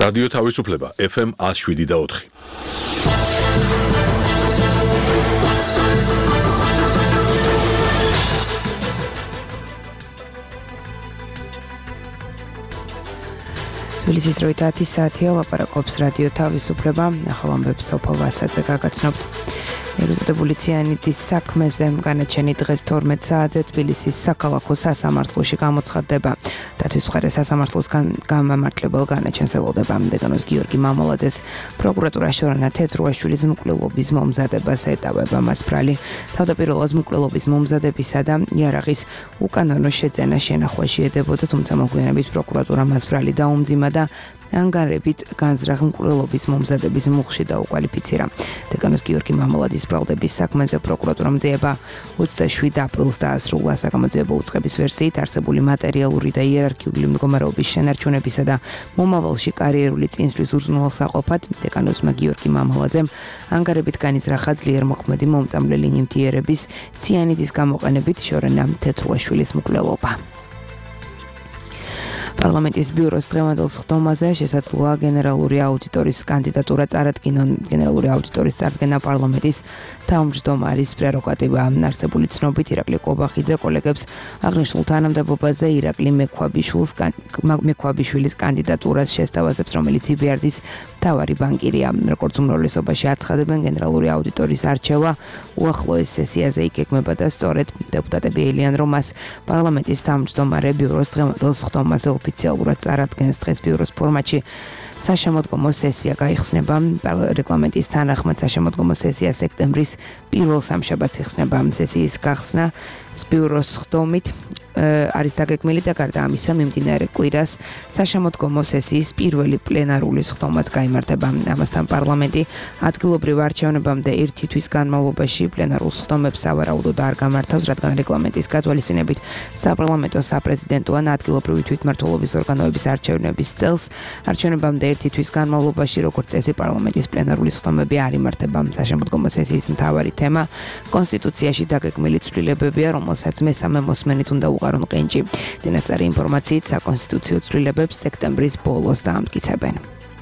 რადიო თავისუფლება FM 107.4. თბილისის დროით 10 საათია, ლაპარაკობს რადიო თავისუფლება, ახალ ამბებს სოფო ვასაძე გაგაცნობთ. ელიზაბეტ ციანიძის საქმეზე განაჩენი დღეს 12 საათზე თბილისის საქალაქო სასამართლოში გამოცხადდება. დაცვის მხარეს სასამართლოსგან გამამართლებელ განაჩენს ელოდება დეკანოს გიორგი მამულაძეს. პროკურატურა შორანა თეთრუაშვილის მკვლელობის მომზადებას ეტავება. მას ბრალი თავდაპირველად მკვლელობის მომზადებისა და იარაღის უკანონო შეძენა შენახვაში ედებოდა, თუმცა მოგვიანებით პროკურატურა მას ბრალი დაუმძიმა და ანგარებით განზრახ მკვლელობის მომზადების მუხლში დაუკვალიფიცირა. დეკანოს გიორგი მამულაძის ბრალდების საქმეზე პროკურატურამ ძიება 27 აპრილს დაასრულა. საგამოძიებო უწყების ვერსიით არსებული მატერიალური და იერარქიული მდგომარეობის შენარჩუნებისა და მომავალში კარიერული წინსვლის უზრუნველსაყოფად დეკანოსმა გიორგი მამულაძემ ანგარებით განიზრახა ძლიერ მოქმედი მომწამლელი ნივთიერების ციანიძის გამოყენებით შორენა თეთრუაშვილის მკვლელობა. პარლამენტის ბიუროს დღევანდელ სხდომაზე შესაძლოა გენერალური აუდიტორის კანდიდატურა წარადგინონ. გენერალური აუდიტორის წარდგენა პარლამენტის თავმჯდომარის პრეროგატივა. არსებული ცნობით ირაკლი კობახიძე კოლეგებს აღნიშნულ თანამდებობაზე ირაკლი მექვაბიშვილის კანდიდატურას შესთავაზებს, რომელიც EBRD-ის მთავარი ბანკირია. როგორც უმრავლესობაში აცხადებენ, გენერალური აუდიტორის არჩევა უახლოეს სესიაზე იგეგმება და სწორედ დეპუტატები ელიან, რომ მას პარლამენტის თავმჯდომარე ბიუროს დღევანდელ სხდომაზე ოფიციალურად წარადგენს. დღეს ბიუროს ფორმატში საშემოდგომო სესია გაიხსნება. რეგლამენტის თანახმად საშემოდგომო სესია სექტემბრის პირველ სამშაბათს იხსნება. სესიის გახსნა ბიუროს სხდომით არის დაგეგმილი და გარდა ამისა მიმდინარე კვირას საშემოდგომო სესიის პირველი პლენარული სხდომაც გაიმართება. ამასთან პარლამენტი ადგილობრივ არჩევნებამდე ერთი თვის განმავლობაში პლენარულ სხდომებს სავარაუდოდ არ გამართავს, რადგან რეგლამენტის გათვალისწინებით საპარლამენტო, საპრეზიდენტო ან ადგილობრივი თვითმმართველობის ორგანოების არჩევნების წელს არჩევნებამდე ერთი თვის განმავლობაში, როგორც წესი, პარლამენტის პლენარული სხდომები არ იმართება. საშემოდგომო სესიის მთავარი თემა კონსტიტუციაში დაგეგმილი ცვლილებებია, რომელსაც მესამე მოსმენით უნდა უყარონ ყენჭი. წინასწარი ინფორმაციით საკონსტიტუციო ცვლილებებს სექტემბრის ბოლოს დაამტკიცებენ.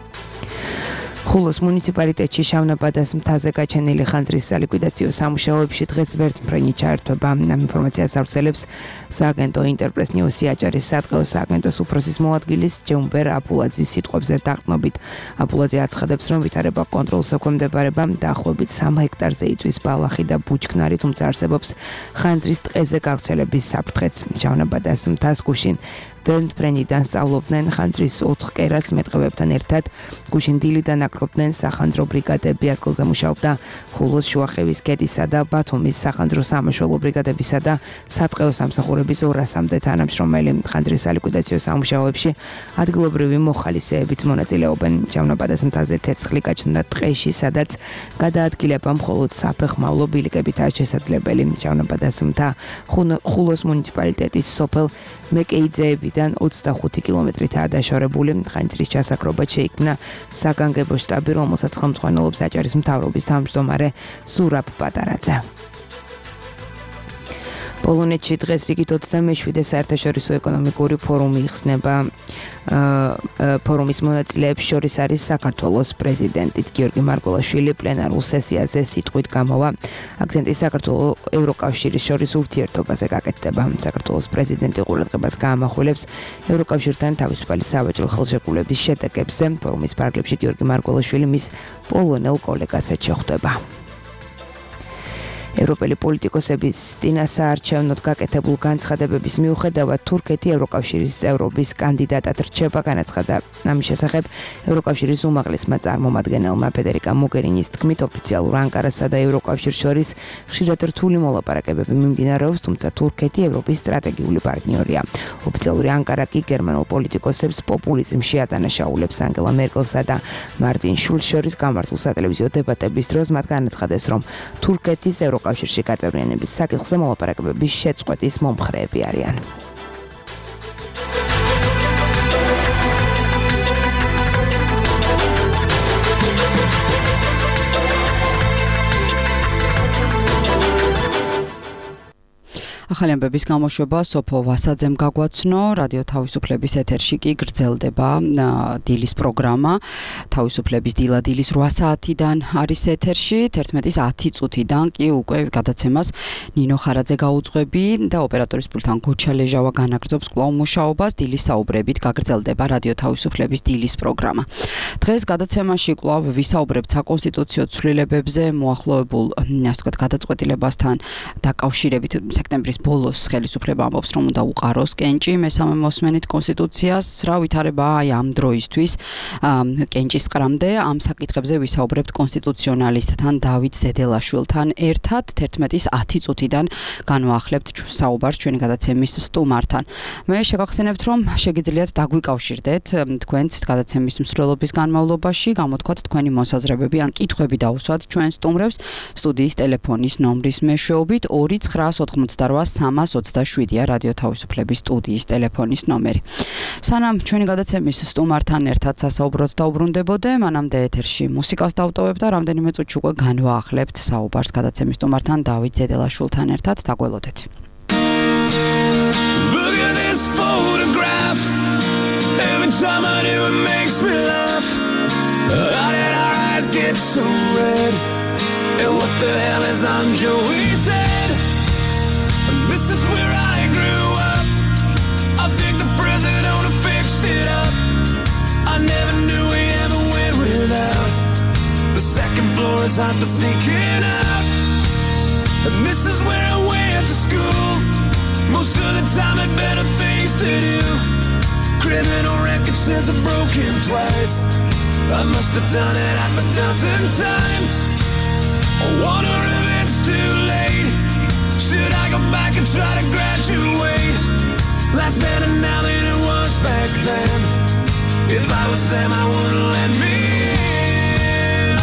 ხულოს მუნიციპალიტეტში შავნაბადას მთაზე გაჩენილი ხანძრის სალიკვიდაციო სამუშაოებში დღეს ვერტმფრენი ჩაერთვება. ამ ინფორმაციას ავრცელებს სააგენტო ინტერპრეს ნიუსი აჭარის სატყეო სააგენტოს უფროსის მოადგილის ჯეუმბერ აპულაძის სიტყვებზე დაყრდნობით. აპულაძე აცხადებს, რომ ვითარება კონტროლს ექვემდებარება დაახლოებით 3 ჰექტარზე იწვის ბალახი და ბუჩქნარი, თუმცა არსებობს ხანძრის ტყეზე გავრცელების საფრთხეც. შავნაბადას მთას გუშინ ვერტმფრენიდან სწავლობდნენ ხანძრის 4 კერას მეტყევებთან ერთად. გუშინ დილიდან აკრობდნენ სახანძრო ბრიგადები. ადგილზე მუშაობდა ხულოს, შუახევის ქედისა და ბათუმის სახანძრო სამაშველო ბრიგადებისა და სატყეო სამსახურების 200-მდე თანამშრომელი. ხანძრის სალიკვიდაციო სამუშაოებში ადგილობრივი მოხალისეებიც მონაწილეობენ. შავნაბადას მთაზე ცეცხლი გაჩნდა ტყეში, სადაც გადაადგილება მხოლოდ საფეხმავლო ბილიკებითაა შესაძლებელი. შავნაბადას მთა ხულოს მუნიციპალიტეტის სოფელ მეკეიძეებიდან 25 კილომეტრითაა დაშორებული. ხანძრის ჩასაკრობად შეიქმნა საგანგებო შტაბი, რომელსაც ხელმძღვანელობს აჭარის მთავრობის თავმჯდომარე სურაბ პატარაძე. პოლონეთში დღეს რიგით 27 საერთაშორისო ეკონომიკური ფორუმი იხსნება. ფორუმის მონაწილეებს შორის არის საქართველოს პრეზიდენტი გიორგი მარგველაშვილი. პლენარულ სესიაზე სიტყვით გამოვა. აქცენტი საქართველოს ევროკავშირის შორის ურთიერთობაზე გაკეთდება. საქართველოს პრეზიდენტი ყურადღებას გაამახვილებს ევროკავშირთან თავისუფალი სავაჭრო ხელშეკრულების შედეგებზე. ფორუმის ფარგლებში გიორგი მარგველაშვილი მის პოლონელ კოლეგასაც შეხვდება. ევროპელი პოლიტიკოსების წინასაარჩევნოდ გაკეთებულ განცხადებების მიუხედავად თურქეთი ევროკავშირის წევრობის კანდიდატად რჩება. განაცხადა ამის შესახებ ევროკავშირის უმაღლესმა წარმომადგენელმა ფედერიკა მოგერინის თქმით, ოფიციალურ ანკარასა და ევროკავშირს შორის ხშირად რთული მოლაპარაკებები მიმდინარეობს, თუმცა თურქეთი ევროპის სტრატეგიული პარტნიორია. ოფიციალური ანკარა კი გერმანულ პოლიტიკოსებს პოპულიზმში ადანაშაულებს. ანგელა მერკელსა და მარტინ შულცს შორის გამართულ სატელევიზიო დებატების დროს მათ განაცხადეს, რომ თურქეთის კავშირში გაწევრიანების საკითხზე მოლაპარაკებების შეწყვეტის მომხრეები არიან. ახალი ამბების გამოშვება სოფო ვასაძემ გაგვაცნო, რადიო თავისუფლების ეთერში კი გრძელდება დილის პროგრამა. თავისუფლების დილის 8 საათიდან არის ეთერში, 11:10 წუთიდან კი უკვე გადაცემას ნინო ხარაძე გაუძღვები და ოპერატორის პულტთან გოჩა ლეჟავა განაგრძობს კვლავ მუშაობას. დილის საუბრებით გაგრძელდება რადიო თავისუფლების დილის პროგრამა. დღეს გადაცემაში კვლავ ვისაუბრებთ საკონსტიტუციო ცვლილებებზე, მოახლოებულ, ასე ვთქვათ, გადაწყვეტილებასთან დაკავშირებით სექტემბრის ბოლოს ხელისუფლება ამბობს, რომ უნდა უყაროს კენჭი მესამე მოსმენით კონსტიტუციას. რა ვითარებაა აი ამ დროისთვის კენჭის ყრამდე? ამ საკითხებზე ვისაუბრებთ კონსტიტუციონალისტთან დავით ზედელაშვილთან ერთად 11:10 წუთიდან განვაახლებთ საუბარს ჩვენი გადაცემის სტუმართან. მე შეგახსენებთ, რომ შეგიძლიათ დაგვიკავშირდეთ თქვენც გადაცემის მსვლელობის განმავლობაში, გამოთქვათ თქვენი მოსაზრებები ან კითხვები დაუსვათ ჩვენ სტუმრებს სტუდიის ტელეფონის ნომრის მეშვეობით 2988327-ია რადიო თავისუფლების სტუდიის ტელეფონის ნომერი. სანამ ჩვენი გადაცემის სტუმართან ერთად სასაუბროდ დაუბრუნდებოდე, მანამდე ეთერში მუსიკას დავტოვებ და რამდენიმე წუთში უკვე განვაახლებთ საუბარს გადაცემის სტუმართან დავით ზედელაშვილთან ერთად. დაგველოდეთ. Look at this photograph. Every time I do it makes me laugh. How did our eyes get so red? And what the hell is on Joey's head? This is where I grew up. I think the president fixed it up. I never knew we ever went without. The second floor is hot for sneaking out. And this is where I went to school. Most of the time had better things to do. Criminal record says I'm broken twice. I must have done it half a dozen times. I wonder if it's too late. Should I go back and try to graduate? Life's better now than it was back then. If I was them, I wouldn't let me in.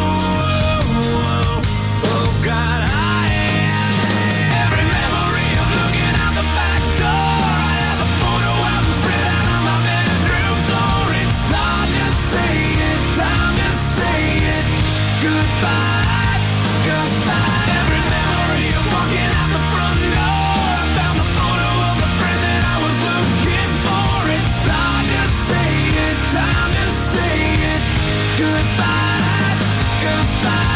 Oh God, every memory of looking out the back door. I have a photo album spread out on my bedroom floor. It's hard to say it, time to say it. Goodbye, goodbye. Every memory of walking out the front door. I found the photo of the friend that I was looking for. It's hard to say it, time to say it. Goodbye, goodbye.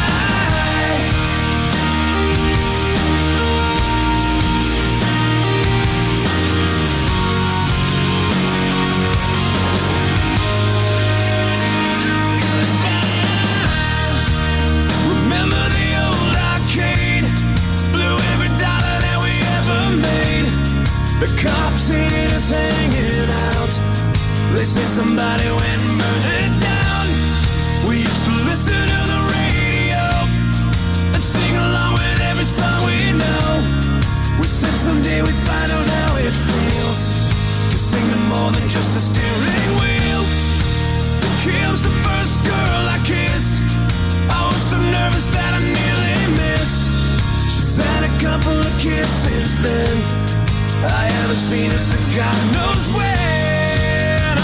Remember the old arcade? Blew every dollar that we ever made. The cops hated us hanging out. They say somebody went and burned it down. We used to listen to the radio and sing along with every song we know. We said someday we'd find out how it feels to sing to more than just the steering wheel. Kim's the first girl I kissed. I was so nervous that I nearly missed. She's had a couple of kids since then. I haven't seen her since God knows when.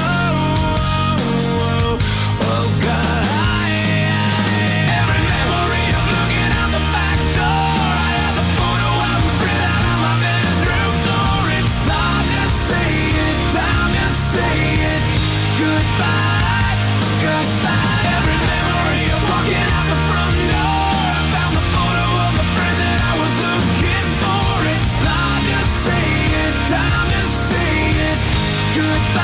Oh God, every memory of looking out the back door. I have a photo album spread out on my bedroom floor. It's hard to say it, time to say it. Goodbye, goodbye. Every memory of walking out the front door. I found the photo of the friend that I was looking for. It's hard to say it, time to say it. Goodbye.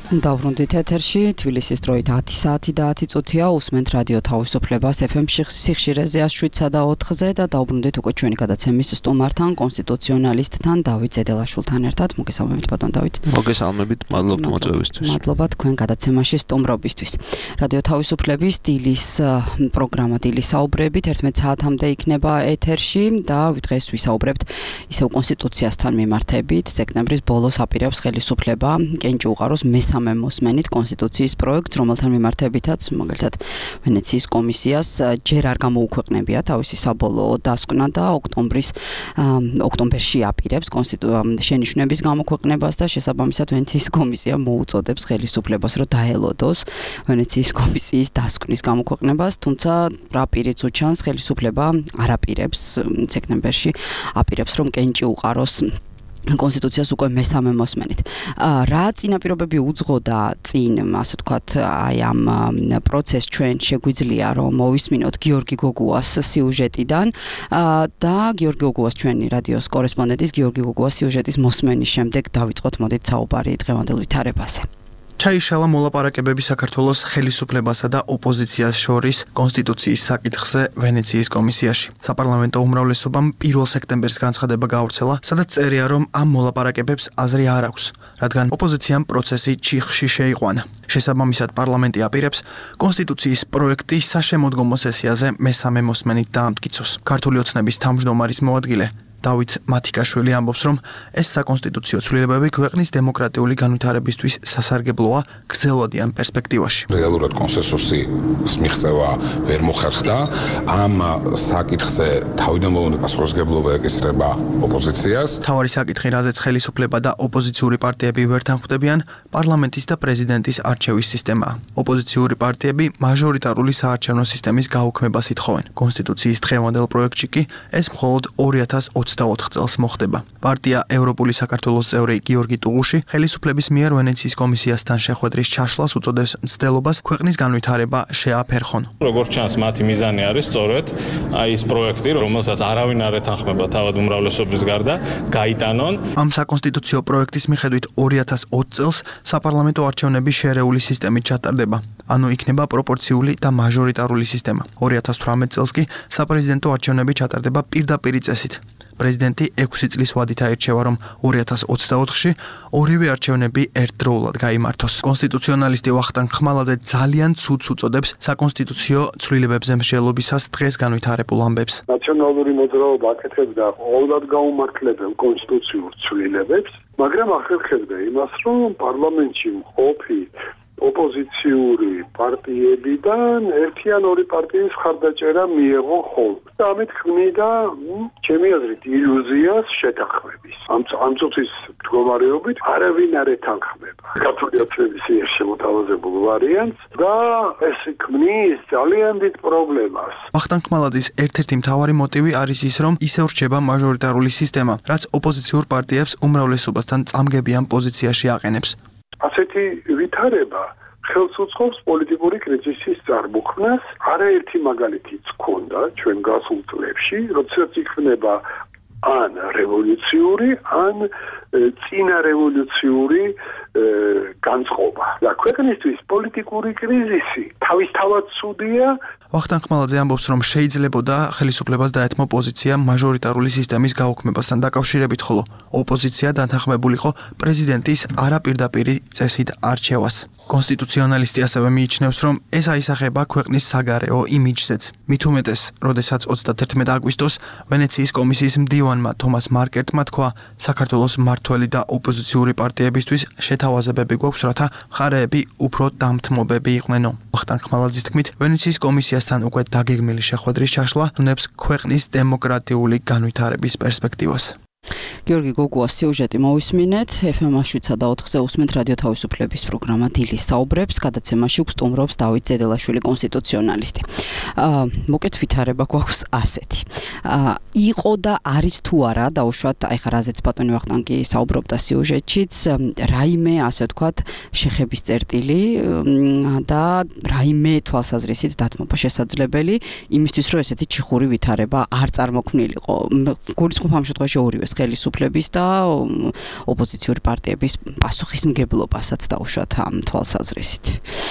დავბრუნდით ეთერში, თბილისის დროით 10 საათი და 10 წუთია, უსმენთ რადიო თავისუფლებას FM სიხშირეზე 107.4-ზე და დავბრუნდით უკვე ჩვენი გადაცემის სტუმართან, კონსტიტუციონალისტთან დავით ზედელაშვილთან ერთად. მოგესალმებით ბატონ დავით. მოგესალმებით, მადლობთ მოწვევისთვის. მადლობა თქვენ გადაცემაში სტუმრობისთვის. რადიო თავისუფლების დილის პროგრამა დილის საუბრებით 11 საათამდე იქნება ეთერში და დღეს ვისაუბრებთ ისევ კონსტიტუციასთან მიმართებით. სექტემბრის ბოლოს აპირებს ხელისუფლება კენჭუყაროს მესამე მოსმენით კონსტიტუციის პროექტს, რომელთან მიმართებითაც მაგალითად ვენეციის კომისიას ჯერ არ გამოუქვეყნებია თავისი საბოლოო დასკვნა და ოქტომბერში აპირებს შენიშვნების გამოქვეყნებას და შესაბამისად ვენეციის კომისია მოუწოდებს ხელისუფლებას, რომ დაელოდოს ვენეციის კომისიის დასკვნის გამოქვეყნებას, თუმცა რა პირიც უჩანს, ხელისუფლება არ აპირებს სექტემბერში აპირებს, რომ კენჭუყაროს კონსტიტუციას უკვე მესამე მოსმენით. რა წინაპირობები უძღოდა წინ, ასე ვთქვათ, აი ამ პროცესს ჩვენ შეგვიძლია რომ მოვისმინოთ გიორგი გოგუას სიუჟეტიდან და გიორგი გოგუას ჩვენი რადიოს კორესპონდენტის გიორგი გოგუას სიუჟეტის მოსმენის შემდეგ დავიწყოთ მოდით საუბარი დღევანდელ ვითარებაზე. ჩაიშალა მოლაპარაკებები საქართველოს ხელისუფლებასა და ოპოზიციას შორის კონსტიტუციის საკითხზე ვენეციის კომისიაში. საპარლამენტო უმრავლესობამ 1 სექტემბერს განცხადება გაავრცელა, სადაც წერია, რომ ამ მოლაპარაკებებს აზრი არ აქვს, რადგან ოპოზიციამ პროცესი ჩიხში შეიყვანა. შესაბამისად პარლამენტი აპირებს კონსტიტუციის პროექტი საშემოდგომო სესიაზე მესამე მოსმენით დაამტკიცოს. ქართული ოცნების თავმჯდომარის მოადგილე დავით მათიკაშვილი ამბობს, რომ ეს საკონსტიტუციო ცვლილებები ქვეყნის დემოკრატიული განვითარებისთვის სასარგებლოა გრძელვადიან პერსპექტივაში. რეალურად კონსენსუსის მიღწევა ვერ მოხერხდა. ამ საკითხზე თავიდან მომდევნო პასუხისმგებლობა ეკისრება ოპოზიციას. მთავარი საკითხი, რაზეც ხელისუფლება და ოპოზიციური პარტიები ვერ თანხვდებიან, პარლამენტის და პრეზიდენტის არჩევის სისტემაა. ოპოზიციური პარტიები მაჟორიტარული საარჩევნო სისტემის გაუქმებას ითხოვენ. კონსტიტუციის დღევანდელ პროექტში კი ეს მხოლოდ 2024 წელს მოხდება. პარტია ევროპული საქართველოს წევრი გიორგი ტუღუში ხელისუფლების მიერ ვენეციის კომისიასთან შეხვედრის ჩაშლას უწოდებს მცდელობას ქვეყნის განვითარება შეაფერხონ. როგორც ჩანს, მათი მიზანი არის სწორედ აი ეს პროექტი, რომელსაც არავინ არ ეთანხმება თავად უმრავლესობის გარდა, გაიტანონ. ამ საკონსტიტუციო პროექტის მიხედვით 2020 წელს საპარლამენტო არჩევნები შერეული სისტემით ჩატარდება. ანუ იქნება პროპორციული და მაჟორიტარული სისტემა. 2018 წელს კი საპრეზიდენტო არჩევნები ჩატარდება პირდაპირი წესით. პრეზიდენტი 6 წლის ვადით აირჩევა, რომ 2024-ში ორივე არჩევნები ერთდროულად გაიმართოს. კონსტიტუციონალისტი ვახტანგ ხმალაძე ძალიან ცუდს უწოდებს საკონსტიტუციო ცვლილებებზე მსჯელობისას დღეს განვითარებულ ამბებს. ნაციონალური მოძრაობა აკეთებდა ყოველად გაუმართლებელ კონსტიტუციურ ცვლილებებს, მაგრამ ახერხებდა იმას, რომ პარლამენტში მყოფი ოპოზიციური პარტიებიდან ერთი ან ორი პარტიის ხარდაჭერა მიეღო ხოლმე. და ამით ქმნიდა, ჩემი აზრით, ილუზიას შეთანხმების. ამ წუთის მდგომარეობით არავინ არ ეთანხმება ქართული ოცნების მიერ შემოთავაზებულ ვარიანტს და ეს ქმნის ძალიან დიდ პრობლემას. ვახტანგ ხმალაძის ერთ-ერთი მთავარი მოტივი არის ის, რომ ისევ რჩება მაჟორიტარული სისტემა, რაც ოპოზიციურ პარტიებს უმრავლესობასთან წამგებიან პოზიციაში აყენებს. ასეთი ვითარება ხელს უწყობს პოლიტიკური კრიზისის წარმოქმნას. არაერთი მაგალითიც ჰქონდა ჩვენ გასულ წლებში, როდესაც იქნება ან რევოლუციური, ან წინა რევოლუციური განწყობა. და ქვეყნისთვის პოლიტიკური კრიზისი თავისთავად ცუდია. ვახტანგ ხმალაძე ამბობს, რომ შეიძლებოდა ხელისუფლებას დაეთმო პოზიცია მაჟორიტარული სისტემის გაუქმებასთან დაკავშირებით, ხოლო ოპოზიცია დათანხმებულიყო პრეზიდენტის არაპირდაპირი წესით არჩევას. კონსტიტუციონალისტი ასევე მიიჩნევს, რომ ეს აისახება ქვეყნის საგარეო იმიჯზეც. მით უმეტეს, როდესაც 31 აგვისტოს ვენეციის კომისიის მდივანმა თომას მარკერტმა თქვა, საქართველოს მმართველი და ოპოზიციური პარტიებისთვის შეთავაზებები გვაქვს, რათა მხარეები უფრო დამთმობები იყვნენ. ვახტანგ ხმალაძის თქმით, ვენეციის კომისიასთან უკვე დაგეგმილი შეხვედრის ჩაშლა უნებს ქვეყნის დემოკრატიული განვითარების პერსპექტივას. გიორგი გოგუას სიუჟეტი მოვისმინეთ. FM 107.4-ზე უსმენთ რადიო თავისუფლების პროგრამა დილის საუბრებს. გადაცემაში გსტუმრობს დავით ზედელაშვილი, კონსტიტუციონალისტი. მოკეთ ვითარება გვაქვს ასეთი. იყო და არის თუ არა, დაუშვათ, აი ხა რაზეც ბატონი ვახტანგი საუბრობდა სიუჟეტშიც, რაიმე, ასე ვთქვათ, შეხების წერტილი და რაიმე თვალსაზრისით დათმობა შესაძლებელი იმისთვის, რომ ესეთი ჩიხური ვითარება არ წარმოქმნილიყო. გულისხმობ ამ შემთხვევაში ორივეს ხელისუფლების და ოპოზიციური პარტიების პასუხისმგებლობასაც დაუშვათ ამ თვალსაზრისით.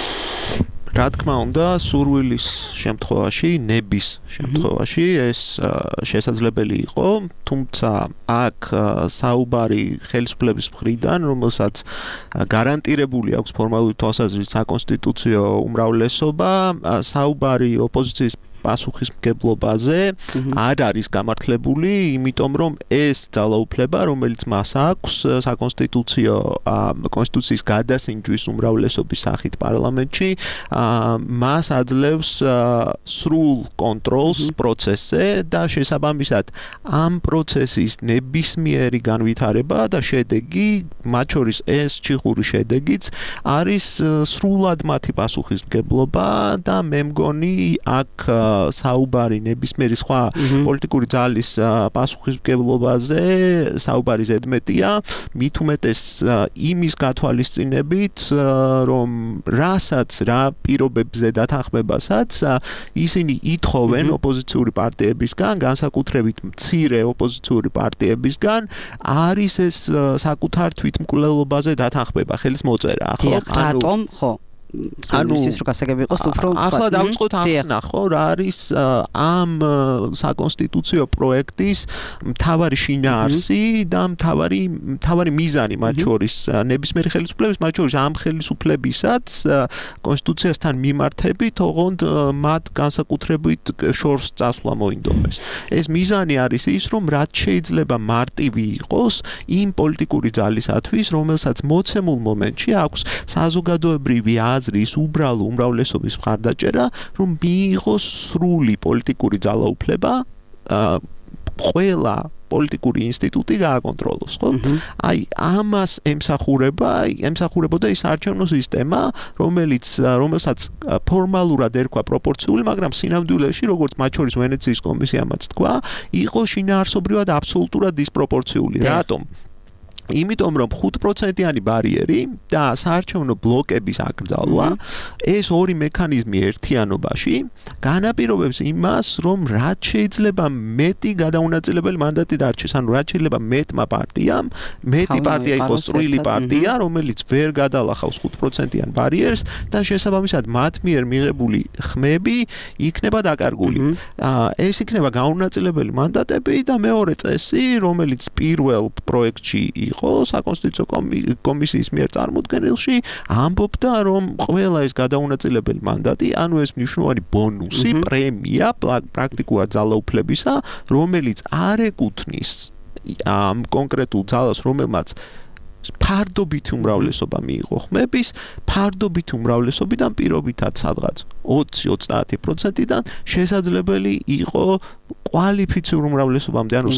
რა თქმა უნდა, სურვილის შემთხვევაში, ნების შემთხვევაში ეს შესაძლებელი იყო, თუმცა აქ საუბარი ხელისუფლების მხრიდან, რომელსაც გარანტირებული აქვს ფორმალური თვალსაზრისით საკონსტიტუციო უმრავლესობა, საუბარი ოპოზიციის პასუხისმგებლობაზე არ არის გამართლებული, იმიტომ რომ ეს ძალაუფლება, რომელიც მას აქვს საკონსტიტუციო კონსტიტუციის გადასინჯვის უმრავლესობის სახით პარლამენტში, მას აძლევს სრულ კონტროლს პროცესზე და შესაბამისად ამ პროცესის ნებისმიერი განვითარება და შედეგი, მათ შორის ეს ჩიხური შედეგიც არის სრულად მათი პასუხისმგებლობა და მე მგონი აქ საუბარი ნებისმიერი სხვა პოლიტიკური ძალის პასუხისმგებლობაზე საუბარი ზედმეტია, მით უმეტეს იმის გათვალისწინებით, რომ რა პირობებზე დათანხმებასაც ისინი ითხოვენ ოპოზიციური პარტიებისგან, განსაკუთრებით მცირე ოპოზიციური პარტიებისგან, არის ეს საკუთარ თვითმკვლელობაზე დათანხმება, ხელის მოწერა, ხო? რატომ, ხო? ის რო გასაგები იყოს უფრო ახლა დავიწყოთ ახსნა ხო რა არის ამ საკონსტიტუციო პროექტის მთავარი შინაარსი და მთავარი მიზანი მათ შორის ნებისმიერი ხელისუფლების მათ შორის ამ ხელისუფლებისაც კონსტიტუციასთან მიმართებით ოღონდ მათ განსაკუთრებით შორს წასვლა მოინდომეს ეს მიზანი არის ის რომ რაც შეიძლება მარტივი იყოს იმ პოლიტიკური ძალისათვის რომელსაც მოცემულ მომენტში აქვს საზოგადოებრივი აზრის უბრალო უმრავლესობის მხარდაჭერა, რომ მიიღოს სრული პოლიტიკური ძალაუფლება, ყველა პოლიტიკური ინსტიტუტი გააკონტროლოს, ხო? აი, ამას ემსახურებოდა ის არჩევნო სისტემა, რომელსაც ფორმალურად ერქვა პროპორციული, მაგრამ სინამდვილეში, როგორც მათ შორის ვენეციის კომისიამაც თქვა, იყო შინაარსობრივად აბსოლუტურად დისპროპორციული. რატომ? იმიტომ რომ 5%-იანი ბარიერი და საარჩევნო ბლოკების აკრძალვა ეს ორი მექანიზმი ერთიანობაში განაპირობებს იმას რომ რაც შეიძლება მეტი გადაუნაწილებელი მანდატი დარჩეს ანუ რაც შეიძლება მეტმა პარტიამ მეტი პარტია იყოს წვრილი პარტია რომელიც ვერ გადალახავს 5%-იან ბარიერს და შესაბამისად მათ მიერ მიღებული ხმები იქნება დაკარგული ეს იქნება გაუნაწილებელი მანდატები და მეორე წესი რომელიც პირველ პროექტში საკონსტიტუციო კომისიის მიერ წარმოდგენილში ამბობდა რომ ყველა ეს გადაუნაწილებელი მანდატი ანუ ეს მნიშვნელოვანი ბონუსი პრემია პრაქტიკულად ძალაუფლებისა რომელიც არ ეკუთვნის ამ კონკრეტულ ძალას რომელმაც ფარდობითი უმრავლესობა მიიღო ხმების ფარდობითი უმრავლესობიდან პირობითად სადღაც 20-30%-დან შესაძლებელი იყო კვალიფიციური უმრავლესობამდე ანუ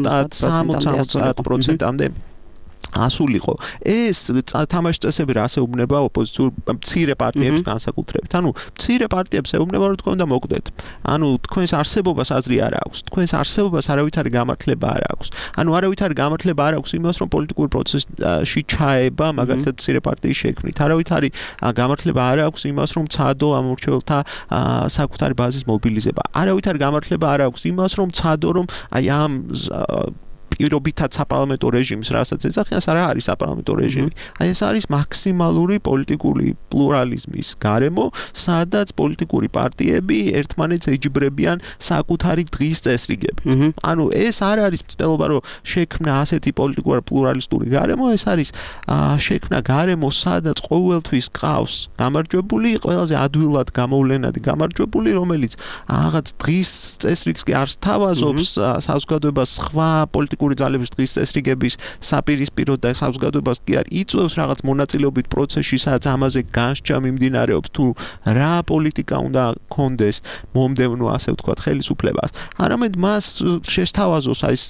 60-70%-მდე ასულიყო ეს თამაშის წესები რა ასეუბნება ოპოზიციურ მცირე პარტიებს განსაკუთრებით ანუ მცირე პარტიებს ეუბნება რომ თქვენ და მოკვდეთ ანუ თქვენს არსებობას აზრი არ აქვს თქვენს არსებობას არავითარი გამართლება არ აქვს ანუ არავითარი გამართლება არ აქვს იმას რომ პოლიტიკურ პროცესში ჩაება მაგალითად მცირე პარტიის შექმნით არავითარი გამართლება არ აქვს იმას რომ ცადო ამ მორჩეულთა საკუთარი ბაზის მობილიზება არავითარი გამართლება არ აქვს იმას რომ ცადო რომ აი ამ პირობითად საპარლამენტო რეჟიმს რასაც ეძახიან, არა არის საპარლამენტო რეჟიმი. აი ეს არის მაქსიმალური პოლიტიკური პლურალიზმის გარემო, სადაც პოლიტიკური პარტიები ერთმანეთს ეჯიბრებიან საკუთარი დღის წესრიგებით. ანუ ეს არ არის მცდელობა, რომ შექმნა ასეთი პოლიტიკური პლურალისტური გარემო, ეს არის შექმნა გარემო, სადაც ყოველთვის ყავს გამარჯვებული, ყველაზე ადვილად გამოვლენადი გამარჯვებული, რომელიც რაღაც დღის წესრიგს კი არ სთავაზობს საზოგადოებას სხვა პოლიტიკური ძალების დღის წესრიგების საპირისპირო და საზოგადოებას კი არ იწვევს რაღაც მონაწილეობით პროცესში, სადაც ამაზე განსჯა მიმდინარეობს თუ რა პოლიტიკა უნდა კონდეს მომდევნო ასე ვთქვათ ხელისუფლებას. არამედ მას შესთავაზოს აი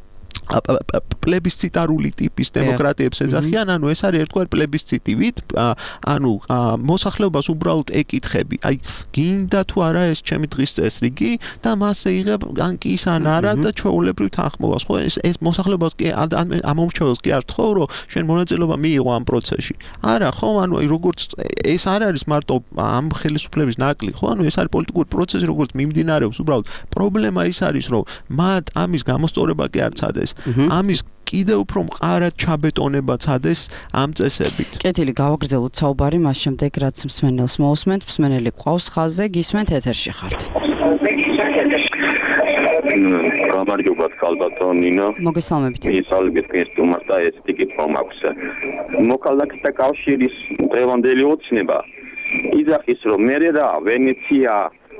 პლებისციტარული ტიპის დემოკრატიებს ეძახიან, ანუ ეს არის ერთგვარი პლებისციტივით, ანუ მოსახლეობას უბრალოდ ეკითხები, აი გინდა თუ არა ეს ჩემი დღის წესრიგი და მასზე იღებ ან კი ის ან არა და ჩვეულებრივ თანხმობას, ხო ეს მოსახლეობას კი ამომრჩეველს კი არ თხოვ, რომ შენ მონაწილეობა მიიღო ამ პროცესში. არა, ხო, ანუ როგორც ეს არ არის მარტო ამ ხელისუფლების ნაკლი, ხო, ანუ ეს არის პოლიტიკური პროცესი, როგორც მიმდინარეობს, უბრალოდ პრობლემა ის არის, რომ მათ ამის გამოსწორება კი არ ცადეს. ამის კიდევ უფრო მყარად ჩაბეტონებაც ადეს ამ წესებით. კეთილი, გავაგრძელოთ საუბარი მას შემდეგ, რაც მსმენელს მოусმენთ. მსმენელი ყავს ხაზზე, გისმენთ ეთერში ხართ. გამარჯობა ქალბატონ ნინო. მოგესალმებით. მისალმებით კენსტუმარს და ეს ტიკეტი მაქვს. მოქალაქეთა კავშირის დღევანდელი ოცნება იძახის რომ მე რა ვენეცია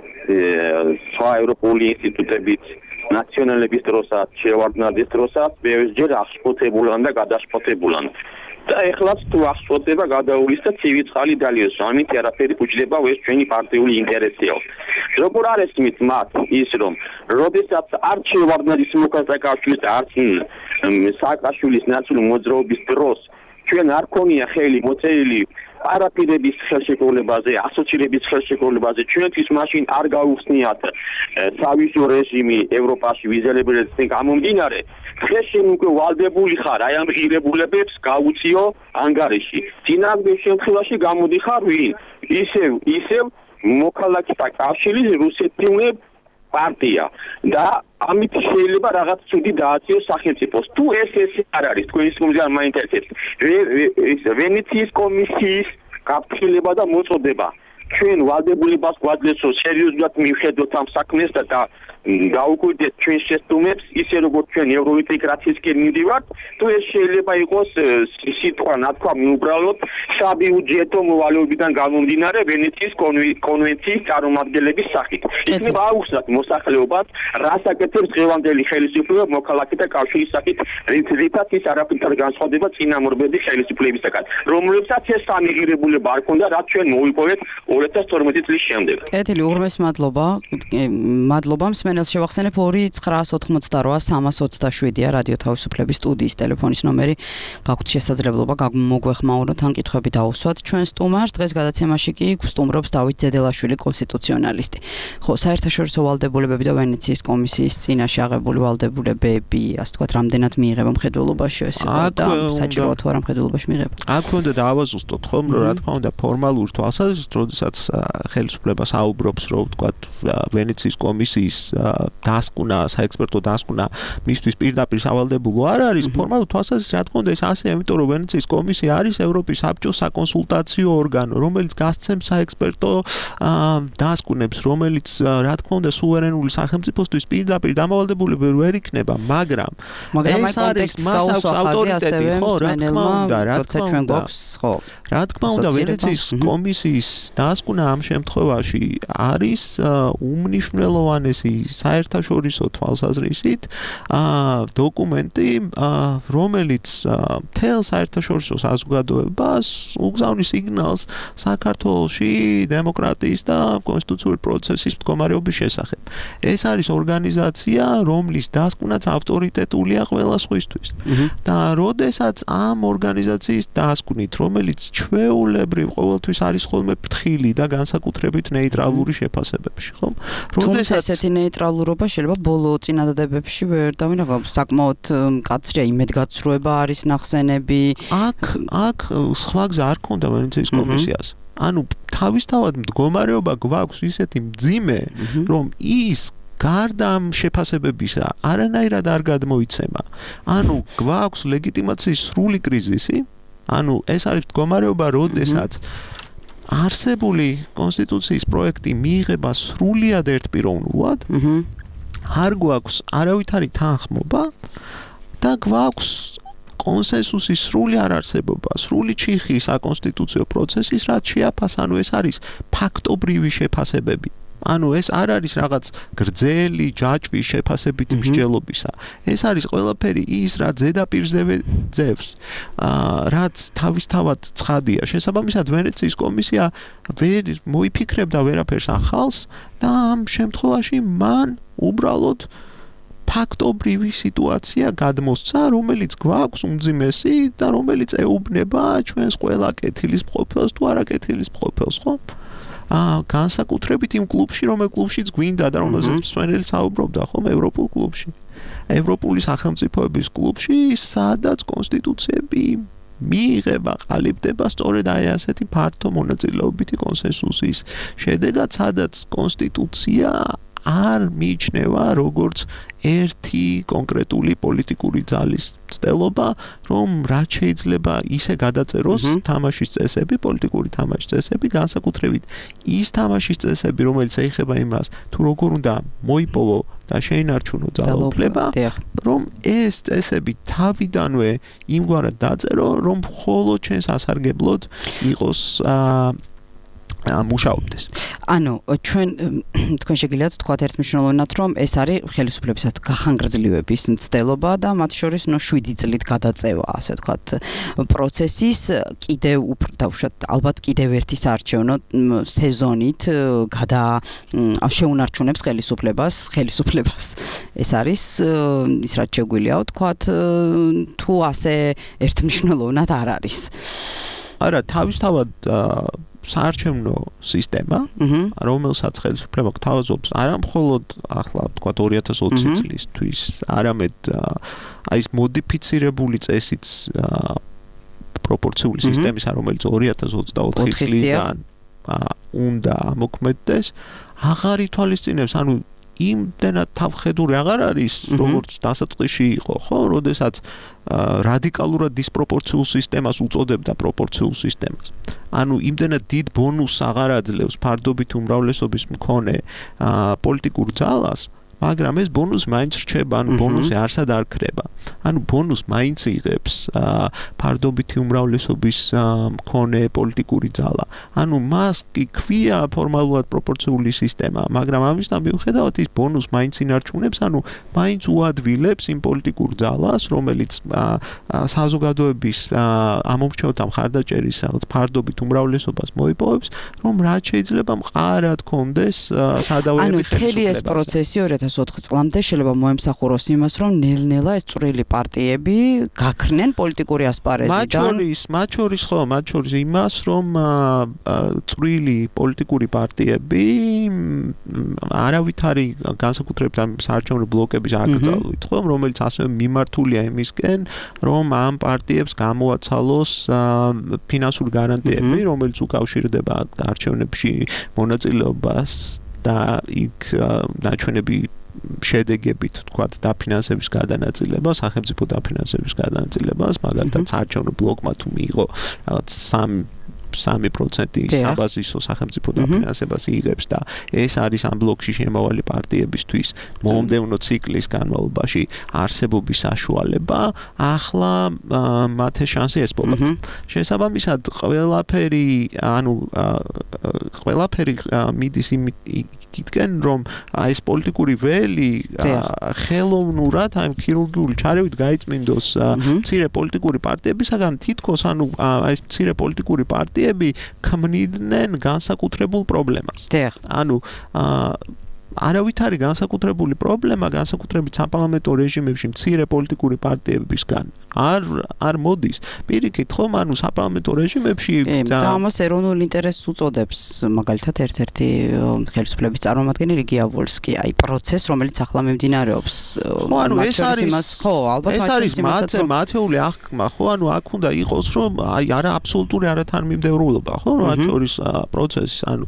სხვა ევროპული ინსტიტუტებით ნაციონალების დროსაც შევარდნადის დროსაც ბევრჯერ აღშფოთებულან და გადაშფოთებულან და ეხლაც თუ აღშფოთება გადაულის და ცივი წყალი დალიოს ამით არაფერი უჯდება ეს ჩვენი პარტიული ინტერესია როგორ არის მით მათ ის რომ როდესაც არ შევარდნადის მოქალაქეთა კავშირის არც სააკაშვილის ნაციონალური მოძრაობის დროს ჩვენ არ ქონია ხელი მოწელი არაფერების ხელშეკრულებაზე, ასოცირების ხელშეკრულებაზე ჩვენთვის მაშინ არ გაუხსნიათ სავიზო რეჟიმი ევროპაში ვიზელებიდან გამომდინარე, დღეს შენ უკვე ვალდებული ხარ აი ამ ღირებულებებს გაუციო ანგარიში. წინააღმდეგ შემთხვევაში გამოდიხარ ვინ? ისევ მოქალაქეთა კავშირის რუსეთიუნე პარტია და ამით შეიძლება რაღაც ცუდი დააწიოს სახელმწიფოს. თუ ეს არ არის თქვენი კომისია მაინტერესებს. ვენეციის კომისიის გაფრთხილება და მოწოდება. ჩვენ ვალდებულებას გვაძლევს სერიოზულად მივხედოთ ამ საქმეს და დაუკვირდეთ ჩვენ შეცდომებს ისე როგორც ჩვენ ევროინტეგრაციისკენ მივდივართ. თუ ეს შეიძლება იყოს სიტყვა ნათქვამი უბრალოდ საბიუჯეტო მოვალეობიდან გამომდინარე ვენეციის კონვენციის წარმომადგენლების სახით. იქნება აუხსნათ მოსახლეობას რას აკეთებს დღევანდელი ხელისუფლება მოქალაქეთა კავშირის სახით, რითაც ის არაფერთან განსხვავდება წინამორბედი ხელისუფლებისაგან, რომლებსაც ეს სამიღირებულება არ ქონდა, რაც ჩვენ მოვიპოვეთ 2012 წლის შემდეგ. კეთილი, უღრმეს მადლობა. მადლობა მსმენელს შევახსენებ 2988327-ია რადიო თავისუფლების სტუდიის ტელეფონის ნომერი. გაქვთ შესაძლებლობა მოგვეხმაუროთ ან კითხვები დაუსვათ ჩვენ სტუმარს. დღეს გადაცემაში კი გვსტუმრობს დავით ძედელაშვილი, კონსტიტუციონალისტი. ხო, საერთაშორისო ვალდებულებები და ვენეციის კომისიის წინაშე აღებული ვალდებულებები, ასე ვთქვათ, რამდენად მიიღება მხედველობაში ეს და საჭიროა თუ არა მხედველობაში მიიღება. აქ უნდა დავაზუსტოთ ხომ, რა თქმა უნდა, ფორმალურ თვალსაზრისით, როდესაც ხელისუფლება საუბრობს, რომ ვთქვათ, ვენეციის კომისიის დასკვნა, საექსპერტო დასკვნა მისთვის პირდაპირ სავალდებულო არ არის, ფორმალურ თვალსაზრისით, რა თქმა უნდა, ეს ასე, იმიტომ რომ ვენეციის კომისია არის ევროპის საბჭოს საკონსულტაციო ორგანო, რომელიც გასცემს საექსპერტო დასკვნებს, რომელიც რა თქმა უნდა სუვერენული სახელმწიფოსთვის პირდაპირ დამოვალდებულები ვერ იქნება, მაგრამ ეს არის მას აქვს ავტორიტეტი, ხო, რა თქმა უნდა, რა თქმა უნდა, ვენეციის კომისიის დასკვნა ამ შემთხვევაში არის უმნიშვნელოვანესი საერთაშორისო თვალსაზრისით დოკუმენტი, რომელიც მთელ საერთაშორისო საზოგადოებას უგზავნის სიგნალს საქართველოში დემოკრატიის და კონსტიტუციური პროცესის მდგომარეობის შესახებ. ეს არის ორგანიზაცია, რომლის დასკვნაც ავტორიტეტულია ყველა სხვისთვის. და როდესაც ამ ორგანიზაციის დასკვნით, რომელიც ჩვეულებრივ ყოველთვის არის ხოლმე ფრთხილი და განსაკუთრებით ნეიტრალური შეფასებებში, ხო? როდესაც ესეთი ნეიტრალურობა შეიძლება ბოლო წინადადებებში ვერ დავინახავ, საკმაოდ მკაცრია იმედგაცრუება არის ნახსენები. აქ სხვა გზა არ ქონდა ვენეციის კომისიას. ანუ თავისთავად მდგომარეობა გვაქვს ისეთი მძიმე, რომ ის გარდა ამ შეფასებებისა არანაირად არ გადმოიცემა. ანუ გვაქვს ლეგიტიმაციის სრული კრიზისი, ანუ ეს არის მდგომარეობა, როდესაც არსებული კონსტიტუციის პროექტი მიიღება სრულიად ერთპიროვნულად, არ გვაქვს არავითარი თანხმობა და გვაქვს კონსენსუსის სრული არარსებობა, სრული ჩიხი საკონსტიტუციო პროცესის, რაც შეაფას, ანუ ეს არის ფაქტობრივი შეფასებები. ანუ ეს არ არის რაღაც გრძელი ჯაჭვის შეფასებითი მსჯელობისა. ეს არის ყველაფერი ის, რაც ზედაპირზე ძევს, რაც თავისთავად ცხადია. შესაბამისად, ვენეციის კომისია ვერ მოიფიქრებდა ვერაფერს ახალს და ამ შემთხვევაში მან უბრალოდ ფაქტობრივი სიტუაცია გადმოსცა, რომელიც გვაქვს უმძიმესი და რომელიც ეუბნება ჩვენს ყველა კეთილის მყოფელს თუ არა კეთილის მყოფელს, ხო? განსაკუთრებით იმ კლუბში, რომელ კლუბშიც გვინდა და რომელზეც მსმენელი საუბრობდა, ხომ, ევროპულ კლუბში. ევროპული სახელმწიფოების კლუბში, სადაც კონსტიტუციები მიიღება, ყალიბდება სწორედ აი ასეთი ფართო მონაწილეობითი კონსენსუსის შედეგად, სადაც კონსტიტუცია არ მიიჩნევა როგორც ერთი კონკრეტული პოლიტიკური ძალის ცდელობა, რომ რაც შეიძლება ისე გადაწეროს თამაშის წესები, პოლიტიკური თამაშის წესები, განსაკუთრებით ის თამაშის წესები, რომელიც ეხება იმას, თუ როგორ უნდა მოიპოვო და შეინარჩუნო ძალაუფლება, რომ ეს წესები თავიდანვე იმგვარად დაწერო, რომ მხოლოდ ჩვენს ასარგებლოდ იყოს მუშაობდეს. ანუ ჩვენ თქვენ შეგიძლიათ თქვათ ერთმნიშვნელოვნად, რომ ეს არის ხელისუფლებისა გახანგრძლივების მცდელობა და მათ შორის 7 წლით გადაწევა, ასე ვთქვათ, პროცესის კიდევ დაუშვათ ალბათ კიდევ ერთი საარჩევნო სეზონით შეუნარჩუნებს ხელისუფლებას. ეს არის ის რაც შეგვიძლია ვთქვათ, თუ ასე ერთმნიშვნელოვნად არ არის. არა, თავისთავად საარჩევნო სისტემა, რომელსაც ხელისუფლება გთავაზობს არა მხოლოდ ახლა ვთქვათ 2020 წლისთვის, არამედ ის მოდიფიცირებული წესიც პროპორციული სისტემისა, რომელიც 2024 წლიდან უნდა ამოქმედდეს, აღარ ითვალისწინებს, ანუ იმდენად თავხედური აღარ არის, როგორც დასაწყისში იყო, ხო, როდესაც რადიკალურად დისპროპორციულ სისტემას უწოდებდა პროპორციულ სისტემას. ანუ იმდენად დიდ ბონუსს აღარ აძლევს ფარდობით უმრავლესობის მქონე პოლიტიკურ ძალას, მაგრამ ეს ბონუსი მაინც რჩება, ანუ ბონუსი არსად არ ქრება. ანუ ბონუს მაინც იღებს ფარდობითი უმრავლესობის მქონე პოლიტიკური ძალა. ანუ მას კი ქვია ფორმალურად პროპორციული სისტემა, მაგრამ ამისთან მიუხედავად ის ბონუს მაინც ინარჩუნებს, ანუ მაინც უადვილებს იმ პოლიტიკურ ძალას, რომელიც საზოგადოების ამომრჩევლთა მხარდაჭერის რაღაც ფარდობით უმრავლესობას მოიპოვებს, რომ რაც შეიძლება მყარად კონდეს სადავეები ხელისუფლებაზე. ანუ მთელი ეს პროცესი 2004 წლამდე შეიძლება მოემსახუროს იმას, რომ ნელ-ნელა ეს წვრილი პარტიები გაქრნენ პოლიტიკური ასპარეზიდან. მათ შორის იმას, რომ წვრილი პოლიტიკური პარტიები არავითარი განსაკუთრებით ამ საარჩევნო ბლოკების აკრძალვით, ხო, რომელიც ასევე მიმართულია იმისკენ, რომ ამ პარტიებს გამოაცალოს ფინანსური გარანტიები, რომელიც უკავშირდება არჩევნებში მონაწილეობას და იქ ნაჩვენები შედეგებით, თქვათ, დაფინანსების გადანაწილება, სახელმწიფო დაფინანსების გადანაწილებას, მაგალითად, საარჩევნო ბლოკმა თუ მიიღო რაღაც 3% საბაზისო სახელმწიფო დაფინანსებას იღებს და ეს არის ამ ბლოკში შემავალი პარტიებისთვის მომდევნო ციკლის განმავლობაში არსებობის საშუალება, ახლა მათ ეს შანსი ესპობათ. შესაბამისად, ყველაფერი მიდის იმითკენ, რომ ეს პოლიტიკური ველი ხელოვნურად, აი ქირურგიული ჩარევით გაიწმინდოს მცირე პოლიტიკური პარტიებისაგან, თითქოს ანუ ეს მცირე პოლიტიკური პარტიები ქმნიდნენ განსაკუთრებულ პრობლემას. ანუ არავითარი განსაკუთრებული პრობლემა განსაკუთრებით საპარლამენტო რეჟიმებში მცირე პოლიტიკური პარტიებისგან არ მოდის. პირიქით, ხომ, ანუ საპარლამენტო რეჟიმებში და ამას ეროვნულ ინტერესს უწოდებს, მაგალითად ერთ-ერთი ხელისუფლების წარმომადგენელი გია ვოლსკი, აი პროცესს, რომელიც ახლა მიმდინარეობს. ხო, ანუ ეს არის მათეული აღქმა, ხო, ანუ აქ უნდა იყოს, რომ აი არა აბსოლუტური არათანმიმდევრულობა, ხო, მათ შორის პროცესი, ანუ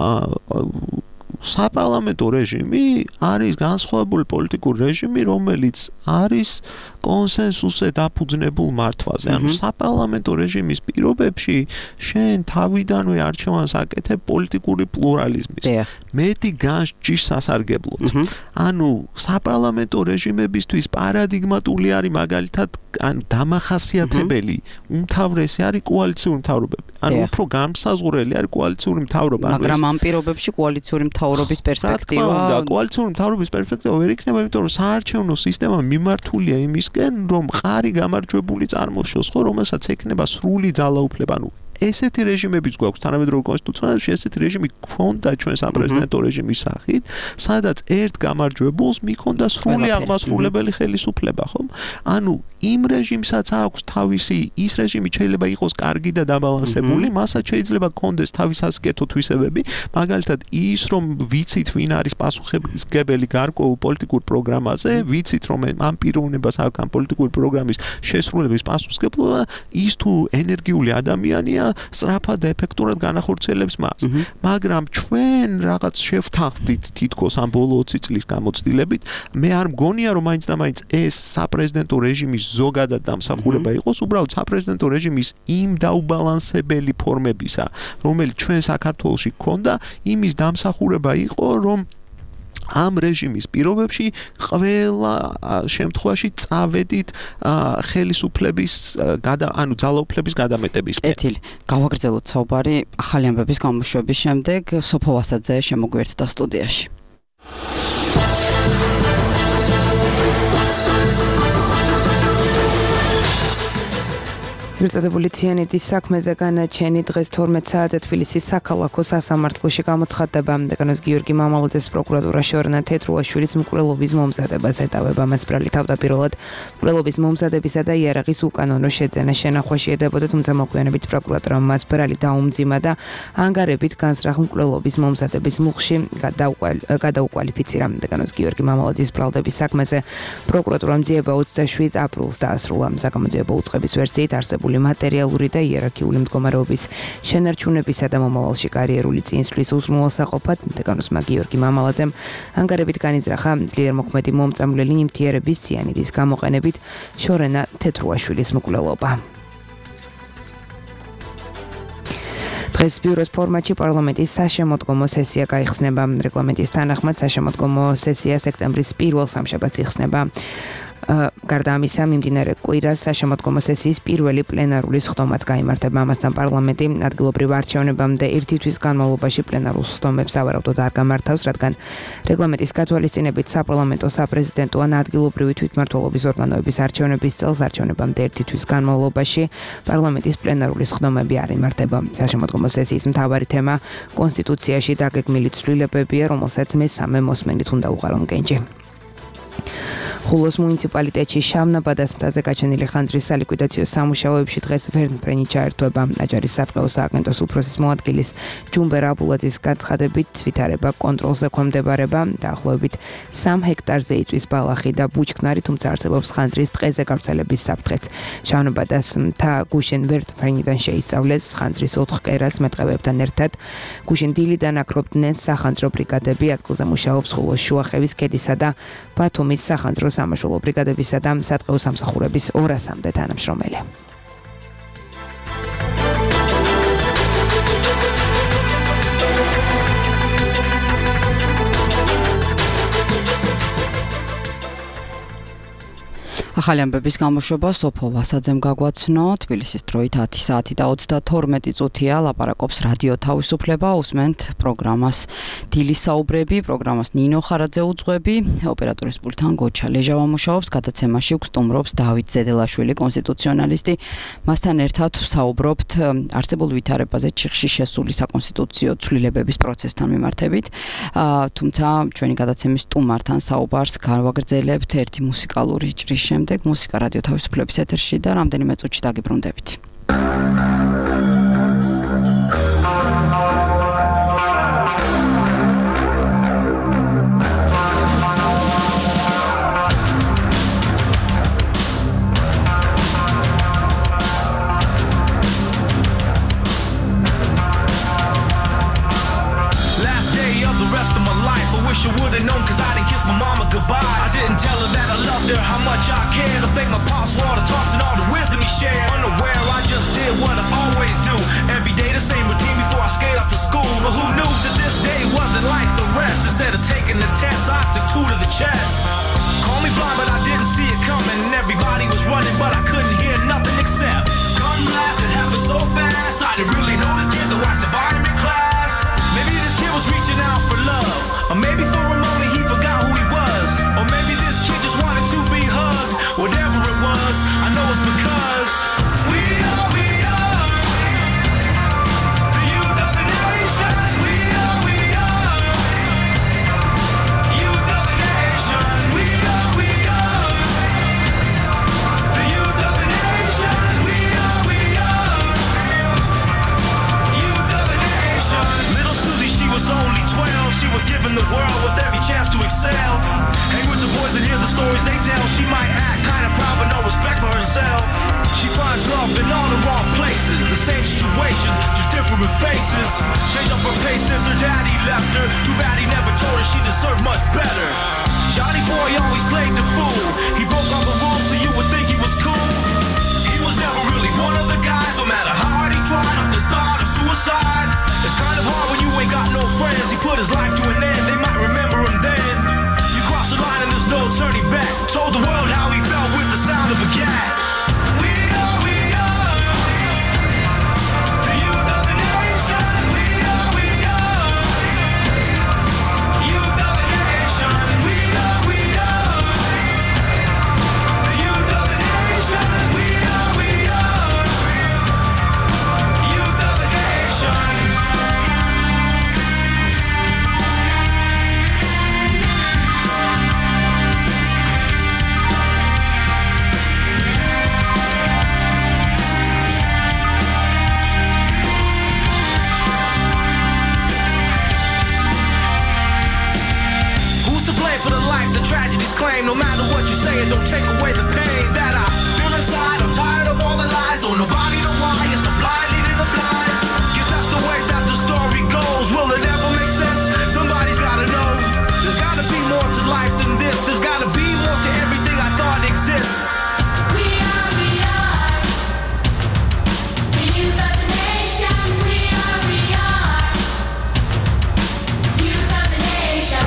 საპარლამენტო რეჟიმი არის განსხვავებული პოლიტიკური რეჟიმი, რომელიც არის კონსენსუსზე დაფუძნებულ მართვაზე. ანუ საპარლამენტო რეჟიმის პირობებში შენ თავიდანვე არჩევანს აკეთებ პოლიტიკური პლურალიზმის. მეტი განსჯის სასარგებლოდ. ანუ საპარლამენტო რეჟიმებისთვის პარადიგმატული არის მაგალითად ანუ დამახასიათებელი უმთავრესი არის კოალიციური მთავრობები. ანუ უფრო განსაზღვრელი არის კოალიციური მთავრობა. მაგრამ ამ პირობებში კოალიციური მთავრობის პერსპექტივა და კოალიციური მთავრობის პერსპექტივა ვერ იქნება, იმიტომ რომ საარჩევნო სისტემა მიმართულია იმისკენ, რომ მყარი გამარჯვებული წარმოშოს, ხო, რომელსაც ექნება სრული ძალაუფლება. ანუ ესეთი რეჟიმებიც გვაქვს თანამედროვე კონსტიტუციაში, ესეთი რეჟიმი გქონდა ჩვენ საპრეზიდენტო რეჟიმის სახით, სადაც ერთ გამარჯვებულს მიქონდა სრული აღმასრულებელი ხელისუფლება, ხო? ანუ იმ რეჟიმსაც აქვს თავისი ის რეჟიმი შეიძლება იყოს კარგი და დაბალანსებული, მასაც შეიძლება გქონდეს თავის ასკეთო თვისებები, მაგალითად ის რომ ვიცით ვინ არის პასუხისმგებელი გარკვეულ პოლიტიკურ პროგრამაზე, ვიცით რომ ამ პიროვნებას აქვს ამ პოლიტიკური პროგრამის შესრულების პასუხისმგებლობა, ის თუ ენერგიული ადამიანია სწრაფად ეფექტურად განახორციელებს მას. მაგრამ ჩვენ რაღაც შევთანხმდით თითქოს ამ ბოლო 20 წლის გამოცდილებით, მე არ მგონია რომ მაინც და მაინც ეს საპრეზიდენტო რეჟიმის ზოგადად დამსახურება იყოს, უბრალოდ საპრეზიდენტო რეჟიმის იმ დაუბალანსებელი ფორმებისა, რომელიც ჩვენ საქართველოში გქონდა, იმის დამსახურება იყო, რომ ამ რეჟიმის პირობებში ყველა შემთხვევაში წავედით ხელისუფლების ანუ ძალაუფლების გადამეტებისკენ. კეთილი. გავაგრძელოთ საუბარი ახალი ამბების გამოშვების შემდეგ. სოფო ვასაძე შემოგვიერთდა სტუდიაში. Ირწოდებული თიანეთის საქმეზე განაჩენი დღეს 12 საათზე თბილისის საქალაქო სასამართლოში გამოცხადდება. დეკანოს გიორგი მამალაძეს პროკურატურაში ორნა თეთრუაშვილის მკვლელობის მომზადებას ეტავება. მას ბრალი თავდაპირველად მკვლელობის მომზადებისა და იარაღის უკანონო შეძენა შენახვაში ედებოდა, თუმცა მოგვიანებით პროკურატურამ მას ბრალი დაუმძიმა და ანგარებით განსრახ მკვლელობის მომზადების მუხში გადაუკვალიფიცირა. დეკანოს გიორგი მამალაძის ბრალდების საქმეზე პროკურატურამ ძიება 27 აპრილს დაასრულა. საგამოძიებო უწყების ვერსიით არსებული მატერიალური და იერარქიული მდგომარეობის შენარჩუნებისა და მომავალში კარიერული წინსვლის უზრუნველსაყოფად დეკანოსმა გიორგი მამალაძემ ანგარებით განიზრახა ძლიერ მოქმედი მომწამლელი ნივთიერების ციანიდის გამოყენებით შორენა თეთრუაშვილის მკვლელობა. დღეს ბიუროს ფორმატში პარლამენტის საშემოდგომო სესია გაიხსნება. რეგლამენტის თანახმად საშემოდგომო სესია სექტემბრის პირველ სამშაბათს იხსნება. გარდა ამისა, მიმდინარე კვირას საშემოდგომო სესიის პირველი პლენარული სხდომაც გაიმართება. ამასთან პარლამენტი ადგილობრივ არჩევნებამდე ერთი თვის განმავლობაში პლენარულ სხდომებს სავარაუდოდ არ გამართავს, რადგან რეგლამენტის გათვალისწინებით საპარლამენტო, საპრეზიდენტო ან ადგილობრივი თვითმმართველობის ორგანოების არჩევნების წელს არჩევნებამდე ერთი თვის განმავლობაში პარლამენტის პლენარული სხდომები არ იმართება. საშემოდგომო სესიის მთავარი თემა კონსტიტუციაში დაგეგმილი ცვლილებებია, რომელსაც მესამე მოსმენით უნდა უყარონ კენჭი. ხულოს მუნიციპალიტეტში შავნაბადას მთაზე გაჩენილი ხანძრის სალიკვიდაციო სამუშაოებში დღეს ვერნფრენი ჩაერთვება. აჯარის სატყეო სააგენტოს უფროსის მოადგილის ჯუმბერ აბულაძის განცხადებით, ვითარება კონტროლზე ქვემდებარება, დაახლოებით 3 ჰექტარზე იწვის ბალახი და ბუჩქნარი, თუმცა არსებობს ხანძრის ტყეზე გავრცელების საფრთხეც. შავნაბადას მთა გუშინ ვერნფრენიდან შეისწავლეს ხანძრის 4 კერას მეტყევებთან ერთად. გუშინ დილიდან აკრობდნენ სახანძრო ბრიგადები, ადგილზე მუშაობს ხულოს შუახევის ქედისა და ბათუმის სახანძრო სამაშველო ბრიგადებისა და სატყეო სამსახურების 200-მდე თანამშრომელი. ახალი ამბების გამოშვება სოფო ვასაძემ გაგვაცნო. თბილისის დროით 10 საათი და 32 წუთია. ლაპარაკობს რადიო თავისუფლება. უსმენთ პროგრამას დილის საუბრები. პროგრამას ნინო ხარაძე უძღვები. ოპერატორის პულტთან გოჩა ლეჟავა მუშაობს. გადაცემაში გსტუმრობს დავით ზედელაშვილი, კონსტიტუციონალისტი. მასთან ერთად საუბრობთ არსებულ ვითარებაზე ჩიხში შესული საკონსტიტუციო ცვლილებების პროცესთან მიმართებით. თუმცა ჩვენი გადაცემის სტუმართან საუბარს გავაგრძელებთ ერთი მუსიკალური ჭრის შემდეგ. მუსიკა რადიო თავისუფლების ეთერში და რამდენიმე წუთში დაგიბრუნდებით. Wish I would've known cause I didn't kiss my mama goodbye. I didn't tell her that I loved her, how much I cared. I thank my pops for all the talks and all the wisdom he shared. Unaware, I just did what I always do. Every day the same routine before I skated off to school. But who knew that this day wasn't like the rest? Instead of taking the test, I took 2 to the chest. Call me blind, but I didn't see it coming. Everybody was running, but I couldn't hear nothing except gun blast. It happened so fast. I didn't really know this kid, though I survived him in class. Maybe this kid was reaching out for love, or maybe for a moment he forgot who he was, or maybe this kid just wanted to be hugged. Whatever it was, I know it's because we are the youth of the nation. We are youth of the nation. We are the youth of the nation. We are youth of the nation. Little Susie, she was only 12. She was given the world with every chance to excel. Hang with the boys and hear the stories they tell. She might act kind of proud but no respect for herself. She finds love in all the wrong places. The same situation human faces. Changed up her pace since her daddy left her. Too bad he never told her she deserved much better. Johnny boy always played the fool. He broke all the rules so you would think he was cool. He was never really one of the guys. No matter how hard he tried, up the thought of suicide. It's kind of hard when you ain't got no friends. He put his life to an end. They might remember him then. You cross the line and there's no turning back. Told the world how he felt with the sound of a gat. For the life the tragedies claim. No matter what you say, it don't take away the pain that I feel inside. I'm tired of all the lies. Don't nobody know why. It's the blind leading the blind. Guess that's the way that the story goes. Will it ever make sense? Somebody's gotta know. There's gotta be more to life than this. There's gotta be more to everything I thought exists. We are the youth of the nation. We are youth of the nation.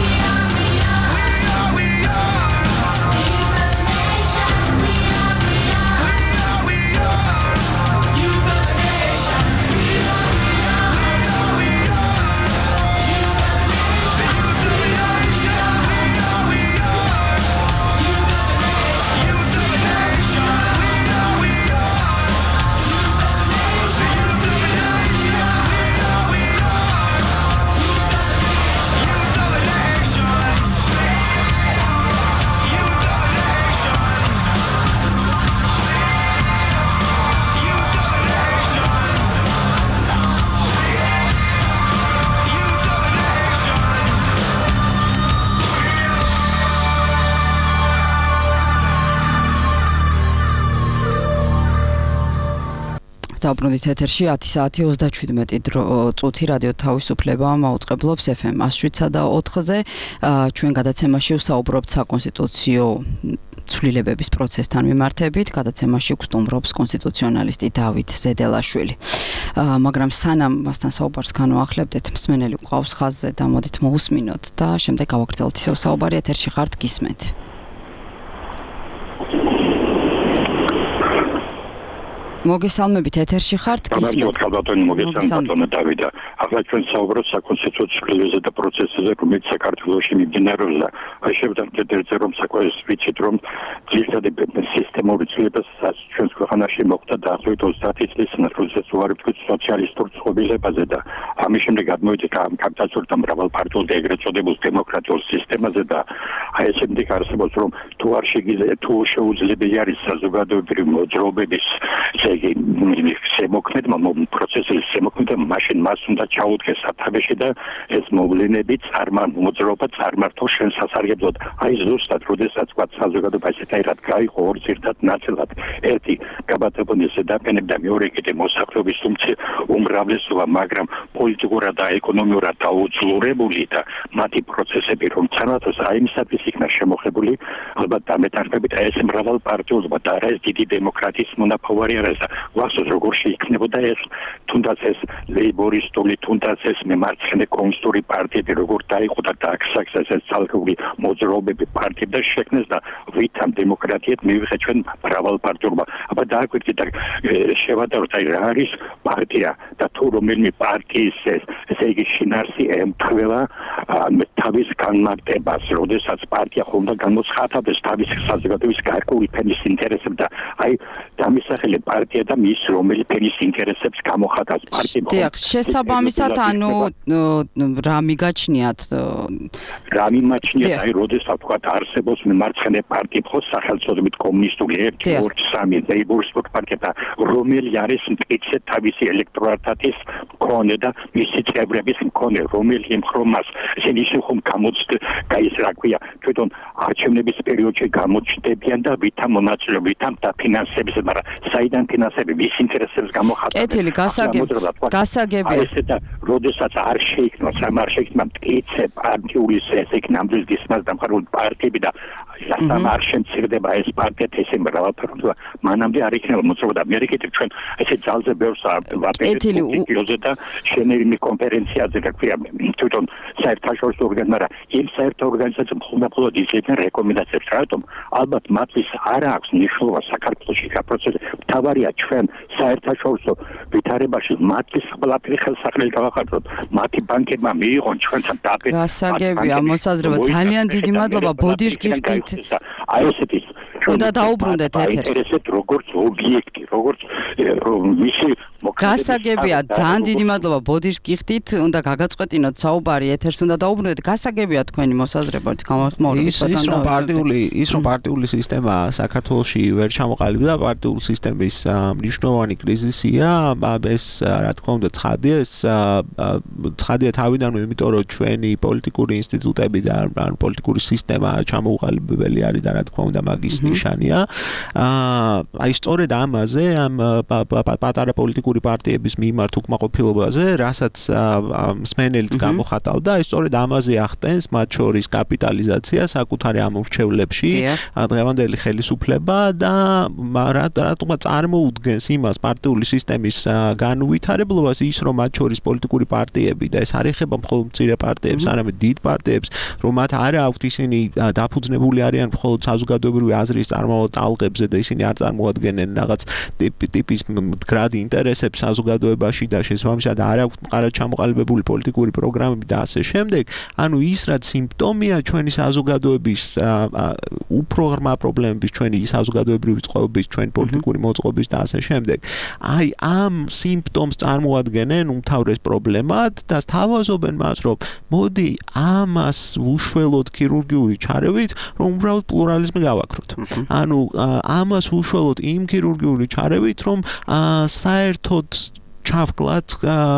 დაბრუნდით ეთერში 10 საათი 37 წუთი რადიო თავისუფლება მაუწყებლობს FM 107-სა და 4-ზე. ჩვენ გადაცემაში ვსაუბრობთ საკონსტიტუციო ცვლილებების პროცესთან მიმართებით. გადაცემაში გვსტუმრობს კონსტიტუციონალისტი დავით ზედელაშვილი. მაგრამ სანამ მასთან საუბარს განვახლებდეთ, მსმენელი გვყავს ხაზზე და მოდით მოусმინოთ და შემდეგ გავაგრძელოთ ისევ საუბარი. ეთერში ხართ, გისმენთ. მოგესალმებით, ეთერში ხართ, გისმენთ. მოგესალმებით, დავიდა. ახლა ჩვენ საუბრობთ საკონსტიტუციო ცვლილებებზე და პროცესებზე, რომელიც საქართველოში მიმდინარეობს. აი შევდარდეთ ერთზე, რომ ვიცით, რომ ძირითადი სისტემური ცვლილებები ჩვენს ქვეყანაში მოხდა დაახლოებით 30 წლის წინ, როდესაც უარი ვთქვით სოციალისტურ ცხოველებაზე და ამის შემდეგ გადმოვიდეთ კაპიტალისტურ და მრავალპარტიულ და ეგრეთ წოდებულ დემოკრატიულ სისტემაზე და აი ეს შემდეგ არსებობს, რომ თუ არ შეუძლებელი არის საზოგადოებრივი მოძრაობების შემოქმედება პროცესის შემოქმედება მაშინ მას უნდა ჩაუდგეს სათავეში და ეს მოვლენები მოძრაობა წარმართოს შენ სასარგებლოდ. აი ზუსტად როდესაც ვთქვათ საზოგადოება ესეთაირად გაიყო ორ ძირთად ნაწილად. ერთი გაბატონების ზედაპირები და მეორე კიდე მოსახლეობის უმრავლესობა, მაგრამ პოლიტიკურად და ეკონომიურად დაუძლურებული და მათი პროცესები რომ წარმართოს აი იმისათვის იქნა შემოხებული ალბათ დამეთანხმებით ეს მრავალპარტიულობა და ეს დიდი დემოკრატიის მონაპოვარი არის და ვახსოვს როგორ შეიქმნებოდა ეს თუნდაც ეს ლეიბორისტული თუნდაც ეს მემარცხენე კომუნისტური პარტიები როგორ დაიყო და დააქსაქსეს ეს ძალგრული მოძრაობები პარტიები და შექმნეს და ვითამ დემოკრატიად მივიღეთ ჩვენ მრავალპარტიულობა. აბა დააკვირდით და შევადაროთ აი რა არის პარტია და თუ რომელიმე პარტიის ესე იგი შინაარსი ემთხვევა თავის განმარტებას, როდესაც პარტია ხომ და გამოცხადებს თავის საზოგადოების გარკვეული ფენის ინტერესებს და აი დამისახელე პარტია და მის რომელი ფენის ინტერესებს გამოხატავს პარტია. დიახ, შესაბამისად ანუ რა მიგაჩნიათ? რა მიმაჩნიათ აი როდესაც თქვა არსებობს მემარცხენე პარტია ხო სახელმწიფოებით კომუნისტური 1 2 3 ლეიბორისტული პარტია და რომელი არის მტკიცე თავისი ელექტორატის მქონე და მისი წევრების მქონე რომელი ემხრომას ისინი ხომ რა ქვია თვითონ არჩევნების პერიოდში გამოჩნდებიან და ვითამ მონაწილეობენ ვითამ დაფინანსებენ, მაგრამ საიდან ფინანსები ვის ინტერესებს გამოხატავს? გასაგებია. ესე და როდესაც არ შეიქმნა მტკიცე პარტიული ესე ნამდვილ გისმას დამხარული პარტიები და ასამ არ შემცირდება ეს პარტია ესე მრავალფეროვნება მანამდე არ იქნება მოწოდა ამერიკით ჩვენ ესე ძალზე ბევრს ვაპერეთ და შენერიმი კონფერენციაზე გაქვია თვითონ საერთაშორისო ორგანიზაცია მაგრამ იმ საერთო ორგანიზაციამ მხოლოდ ისეთენ რეკომენდაციებს რატომ ალბათ მათთვის არ აქვს მნიშვნელობა საქართველოში გაპროცესზე თავარია ჩვენ საერთაშორისო ვითარებაში მათთვის ყველაფერი ხელსაყრელი გავახაროთ მათი ბანკებმა მიიღონ ჩვენთან დაბეჭდა გასაგებია მოსაზრება ძალიან დიდი მადლობა ბოდიშ გიხდით აი ესეთი უნდა დაუბრუნდეთ ეთერს ესეთ როგორც ობიექტი როგორც მისი გასაგებია ძალიან დიდი მადლობა ბოდიშ გიხდით უნდა გაგაწყვეტინოთ საუბარი ეთერს უნდა დაუბრუნდეთ გასაგებია თქვენი მოსაზრება გამოხმაურების ის რომ პარტიული სისტემა საქართველოში ვერ ჩამოყალიბდა პარტიული სისტემის მნიშვნელოვანი კრიზისია ეს რა თქმა უნდა ცხადია თავიდანვე იმიტომ რომ ჩვენი პოლიტიკური ინსტიტუტები და პოლიტიკური სისტემა ჩამოუყალიბებელი არის და რა თქმა უნდა მაგის ნიშანია აი სწორედ ამაზე ამ პატარა პოლიტიკური პარტიების მიმართ უკმაყოფილებაზე რასაც მსმენელიც გამოხატავდა ის სწორედ ამაზე ახდენს მათ შორის კაპიტალიზაცია საკუთარი ამორჩევლებში დღევანდელი ხელისუფლება და რატომაც წარმოუდგენს იმას პარტიული სისტემის განუვითარებლობას ის რომ მათ შორის პოლიტიკური პარტიები და ეს არ ეხება მხოლოდ მცირე პარტიებს არამედ დიდ პარტიებს რომ მათ არ აქვთ ისინი დაფუძნებული არიან მხოლოდ საზოგადოებრივი აზრის წარმომავლად ტალღებზე და ისინი არ წარმოადგენენ რაღაც ტიპის მდგრად ინტერესებს საზოგადოებაში და შესაბამისად არ აქვთ მყარად ჩამოყალიბებული პოლიტიკური პროგრამები და ასე შემდეგ ანუ ის რაც სიმპტომია ჩვენი საზოგადოების უფრო ღრმა პრობლემების ჩვენი საზოგადოებრივი წყობის ჩვენი პოლიტიკური მოწყობის და ასე შემდეგ აი ამ სიმპტომს წარმოადგენენ უმთავრეს პრობლემად და სთავაზობენ მას რომ მოდი ამას უშველოდ ქირურგიული ჩარევით რომ უბრალოდ პლურალიზმი გავაქროთ ანუ ამას უშველოდ იმ ქირურგიული ჩარევით რომ საერთოდ ჩავკლათ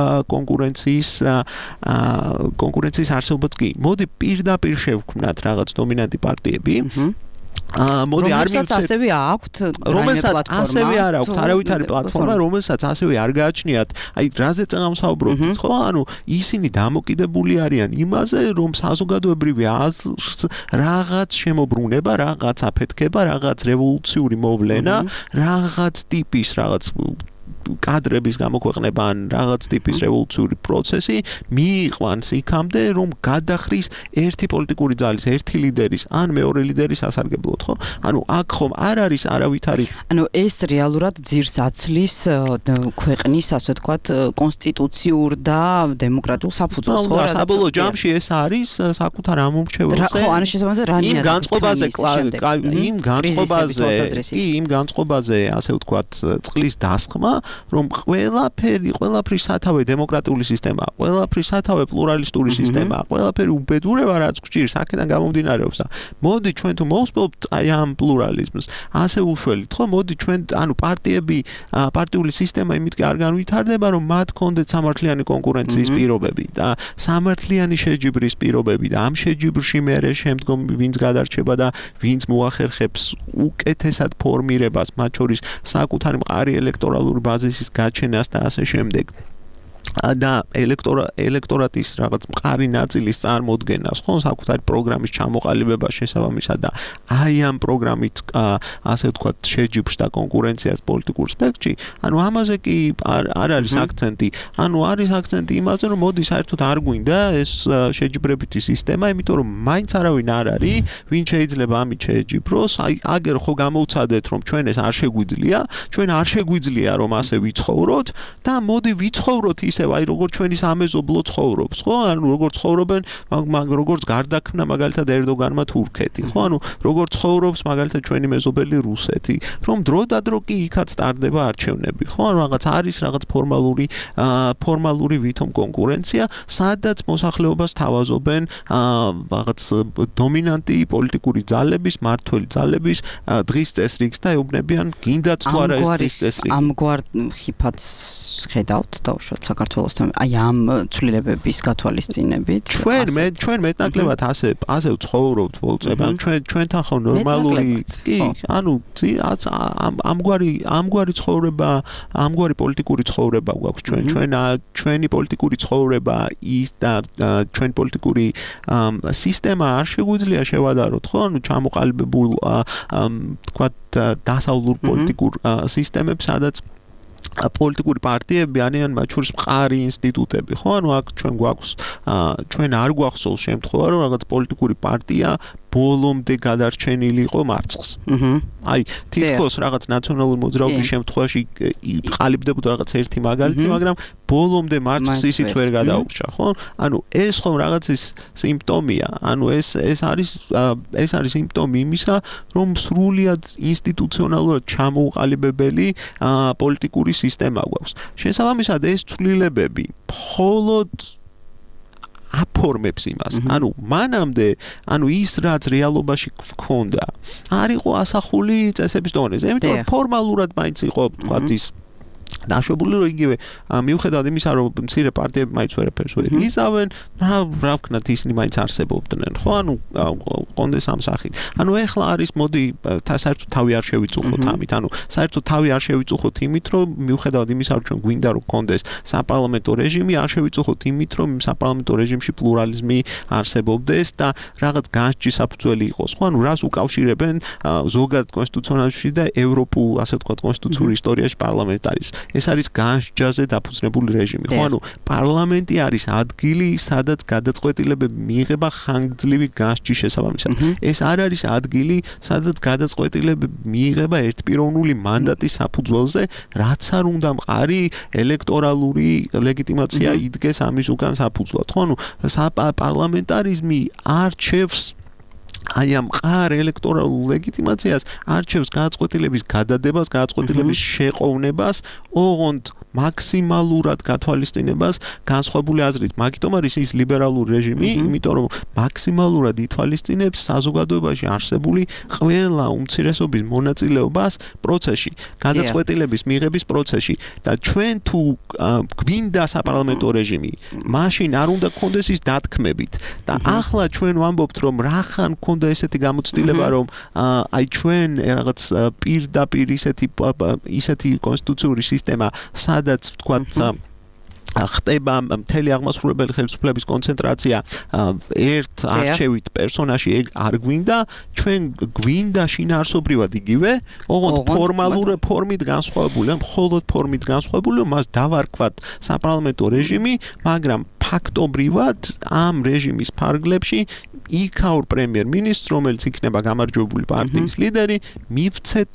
კონკურენციის არსებობაც კი მოდი პირდაპირ შევქმნათ რაღაც დომინანტი პარტიები მოდი არ რომელსაც ასევე აქვთ რომელსაც ასევე არ აქვთ არავითარი პლატფორმა რომელსაც ასევე არ გააჩნიათ აი რაზე წამსაუბრობთ ხო ანუ ისინი დამოკიდებული არიან იმაზე რომ საზოგადოებრივი აზრს რაღაც შემოbrunება რაღაც აფეთქება რაღაც რევოლუციური მოვლენა რაღაც ტიპის რაღაც კადრების გამოქვეყნება ან რაღაც ტიპის რევოლუციური პროცესი მიიყვანს იქამდე რომ გადახრის ერთი პოლიტიკური ძალის ერთი ლიდერის ან მეორე ლიდერის სასარგებლოდ ხო ანუ აქ ხომ არ არის არავითარი ანუ ეს რეალურად ძირს აცლის ქვეყნის ასე ვთქვათ კონსტიტუციურ და დემოკრატიულ საფუძველს ხო საბოლოო ჯამში ეს არის საკუთარ ამორჩევლზე ხო ანუ შესაბამისად რანია იმ განწყობაზე ასე ვთქვათ წყლის დასხმა რომ ყველაფრის სათავე დემოკრატიული სისტემაა, ყველაფრის სათავე პლურალისტური სისტემაა, ყველაფერი უბედურება რაც გჭირს აქედან გამომდინარეობს და მოდი ჩვენ თუ მოვსწრებთ აი ამ პლურალიზმს, ასე უშველით, ხო? მოდი ჩვენ ანუ პარტიული სისტემა იმით კი არ განვითარდება, რომ მათ კონდეთ სამართლიანი კონკურენციის პირობები და სამართლიანი შეჯიბრის პირობები და ამ შეჯიბრში მერე შემდგომ ვინც გადარჩება და ვინც მოახერხებს უკეთესად ფორმირებას, მათ შორის საკუთარი მყარი ელექტორალური ბაზისის გაჩენას და ასე შემდეგ. და ელექტორატის რაღაც მყარი ნაწილის წარმოდგენას ხო საკუთარი პროგრამის ჩამოყალიბება შესაბამისად და აი ამ პროგრამით ასე ვთქვათ შეჯიბრს და კონკურენციას პოლიტიკურ სპექტრში ანუ ამაზე კი არ არის აქცენტი ანუ არის აქცენტი იმაზე რომ მოდი საერთოდ არ გვინდა ეს შეჯიბრებითი სისტემა იმიტომ რომ მაინც არავინ არ არის ვინ შეიძლება ამით შეჯიბროს აი აგერ ხო გამოვცადეთ რომ ჩვენ ეს არ შეგვიძლია ჩვენ არ შეგვიძლია რომ ასე ვიცხოვროთ და მოდი ვიცხოვროთ ისე აი როგორც ჩვენი სამეზობლო ცხოვრობს, ხო? ანუ როგორც ცხოვრობენ, როგორც გარდაქმნა მაგალითად ერდოგანმა თურქეთი, ხო? ანუ როგორც ცხოვრობს მაგალითად ჩვენი მეზობელი რუსეთი, რომ დრო და დრო კი იქაც სტარდება არჩევნები, ხო? ანუ რაღაც არის რაღაც ფორმალური ვითომ კონკურენცია, სადაც მოსახლეობას თავაზობენ რაღაც დომინანტი პოლიტიკური ძალების, მართველი ძალების დღის წესრიგს და ეუბნებიან გინდათ თუ არა ეს დღის წესრიგი. ამგვარ ხიფათს ხედავთ დაუშვათ საქართველოს საქართველოსთან აი ამ ცვლილებების გათვალისწინებით ჩვენ მეტნაკლებად ასე ვცხოვრობთ ბოლო წლებში ჩვენთან ხო ნორმალური კი ანუ ამგვარი ცხოვრება ამგვარი პოლიტიკური ცხოვრება გვაქვს ჩვენი პოლიტიკური ცხოვრება ის და ჩვენი პოლიტიკური სისტემა არ შეგვიძლია შევადაროთ ხო ანუ ჩამოყალიბებულ თქვა დასავლურ პოლიტიკურ სისტემებს სადაც პოლიტიკური პარტიები არიან მათ შორის მყარი ინსტიტუტები ხო ანუ აქ ჩვენ არ გვახსოვს შემთხვევა რომ რაღაც პოლიტიკური პარტია ბოლომდე გადარჩენილი იყო მარცხს. აი, თითქოს რაღაც ნაციონალური მოძრაობის შემთხვევაში ყალიბდებოდა რაღაც ერთი მაგალითი, მაგრამ ბოლომდე მარცხს ისიც ვერ გადაურჩა, ხო? ანუ ეს ხომ რაღაცის სიმპტომია, ანუ ეს არის სიმპტომი იმისა, რომ სრულიად ინსტიტუციონალურად ჩამოუყალიბებელი პოლიტიკური სისტემა გვაქვს. შესაბამისად, ეს ცვლილებები მხოლოდ აფორმებს იმას. ანუ მანამდე, ის რაც რეალობაში გქონდა, არ იყო ასახული წესების დონეზე. იმიტომ რომ ფორმალურად მაინც იყო თქვა ის დაშვებული რომ იგივე მიუხედავად იმისა რომ მცირე პარტიები მაინც ვერაფერს ვერ იზავენ, რა ვქნათ ისინი მაინც არსებობდნენ, ხო? ანუ კონდეს ამ სახით. ანუ ეხლა არის მოდი საერთოდ თავი არ შევიწუხოთ ამით. ანუ საერთოდ თავი არ შევიწუხოთ იმით, რომ მიუხედავად იმისა რომ ჩვენ გვინდა რომ კონდეს საპარლამენტო რეჟიმი, არ შევიწუხოთ იმით, რომ საპარლამენტო რეჟიმში პლურალიზმი არსებობდეს და რაღაც განსჯის საფუძველი იყოს, ხო? ანუ რას უკავშირებენ ზოგადად კონსტიტუციონალში და ევროპულ, ასე ვთქვათ, კონსტიტუციური ისტორიაში პარლამენტარიზმს. ეს არის განსჯაზე დაფუძნებული რეჟიმი. ხო, ანუ პარლამენტი არის ადგილი, სადაც გადაწყვეტილებები მიიღება ხანგრძლივი განსჯის შესაბამისად. ეს არ არის ადგილი, სადაც გადაწყვეტილებები მიიღება ერთპიროვნული მანდატის საფუძველზე, რაც არ უნდა მყარი ელექტორალური ლეგიტიმაცია იდგეს ამის უკან საფუძვლად. ხო, ანუ პარლამენტარიზმი არჩევს აი ამ მყარ ელექტორალურ ლეგიტიმაციას არჩევს გადაწყვეტილების გადადებას, გადაწყვეტილების შეყოვნებას, ოღონდ მაქსიმალურად გათვალისწინებას განსხვავებული აზრით. მაგიტომ არის ის ლიბერალური რეჟიმი, იმიტომ რომ მაქსიმალურად ითვალისწინებს საზოგადოებაში არსებული ყველა უმცირესობის მონაწილეობას პროცესში, გადაწყვეტილების მიღების პროცესში და ჩვენ თუ გვინდა საპარლამენტო რეჟიმი, მაშინ არ უნდა გქონდეს ის დათქმებით და ახლა ჩვენ ვამბობთ რომ რახან გქონდა ესეთი გამოცდილება რომ აი ჩვენ რაღაც პირდაპირ ისეთი კონსტიტუციური სისტემა სადაც ვთქვათ ხდება მთელი აღმასრულებელი ხელისუფლების კონცენტრაცია ერთ არჩევით პერსონაჟში ეგ არ გვინდა, ჩვენ გვინდა შინაარსობრივად იგივე, ოღონდ ფორმალურ ფორმით განსხვავებული, მხოლოდ ფორმით განსხვავებული, რომ მას დავარქვათ საპარლამენტო რეჟიმი, მაგრამ ფაქტობრივად ამ რეჟიმის ფარგლებში იქაურ პრემიერ-მინისტრს, რომელიც იქნება გამარჯვებული პარტიის ლიდერი, მივცეთ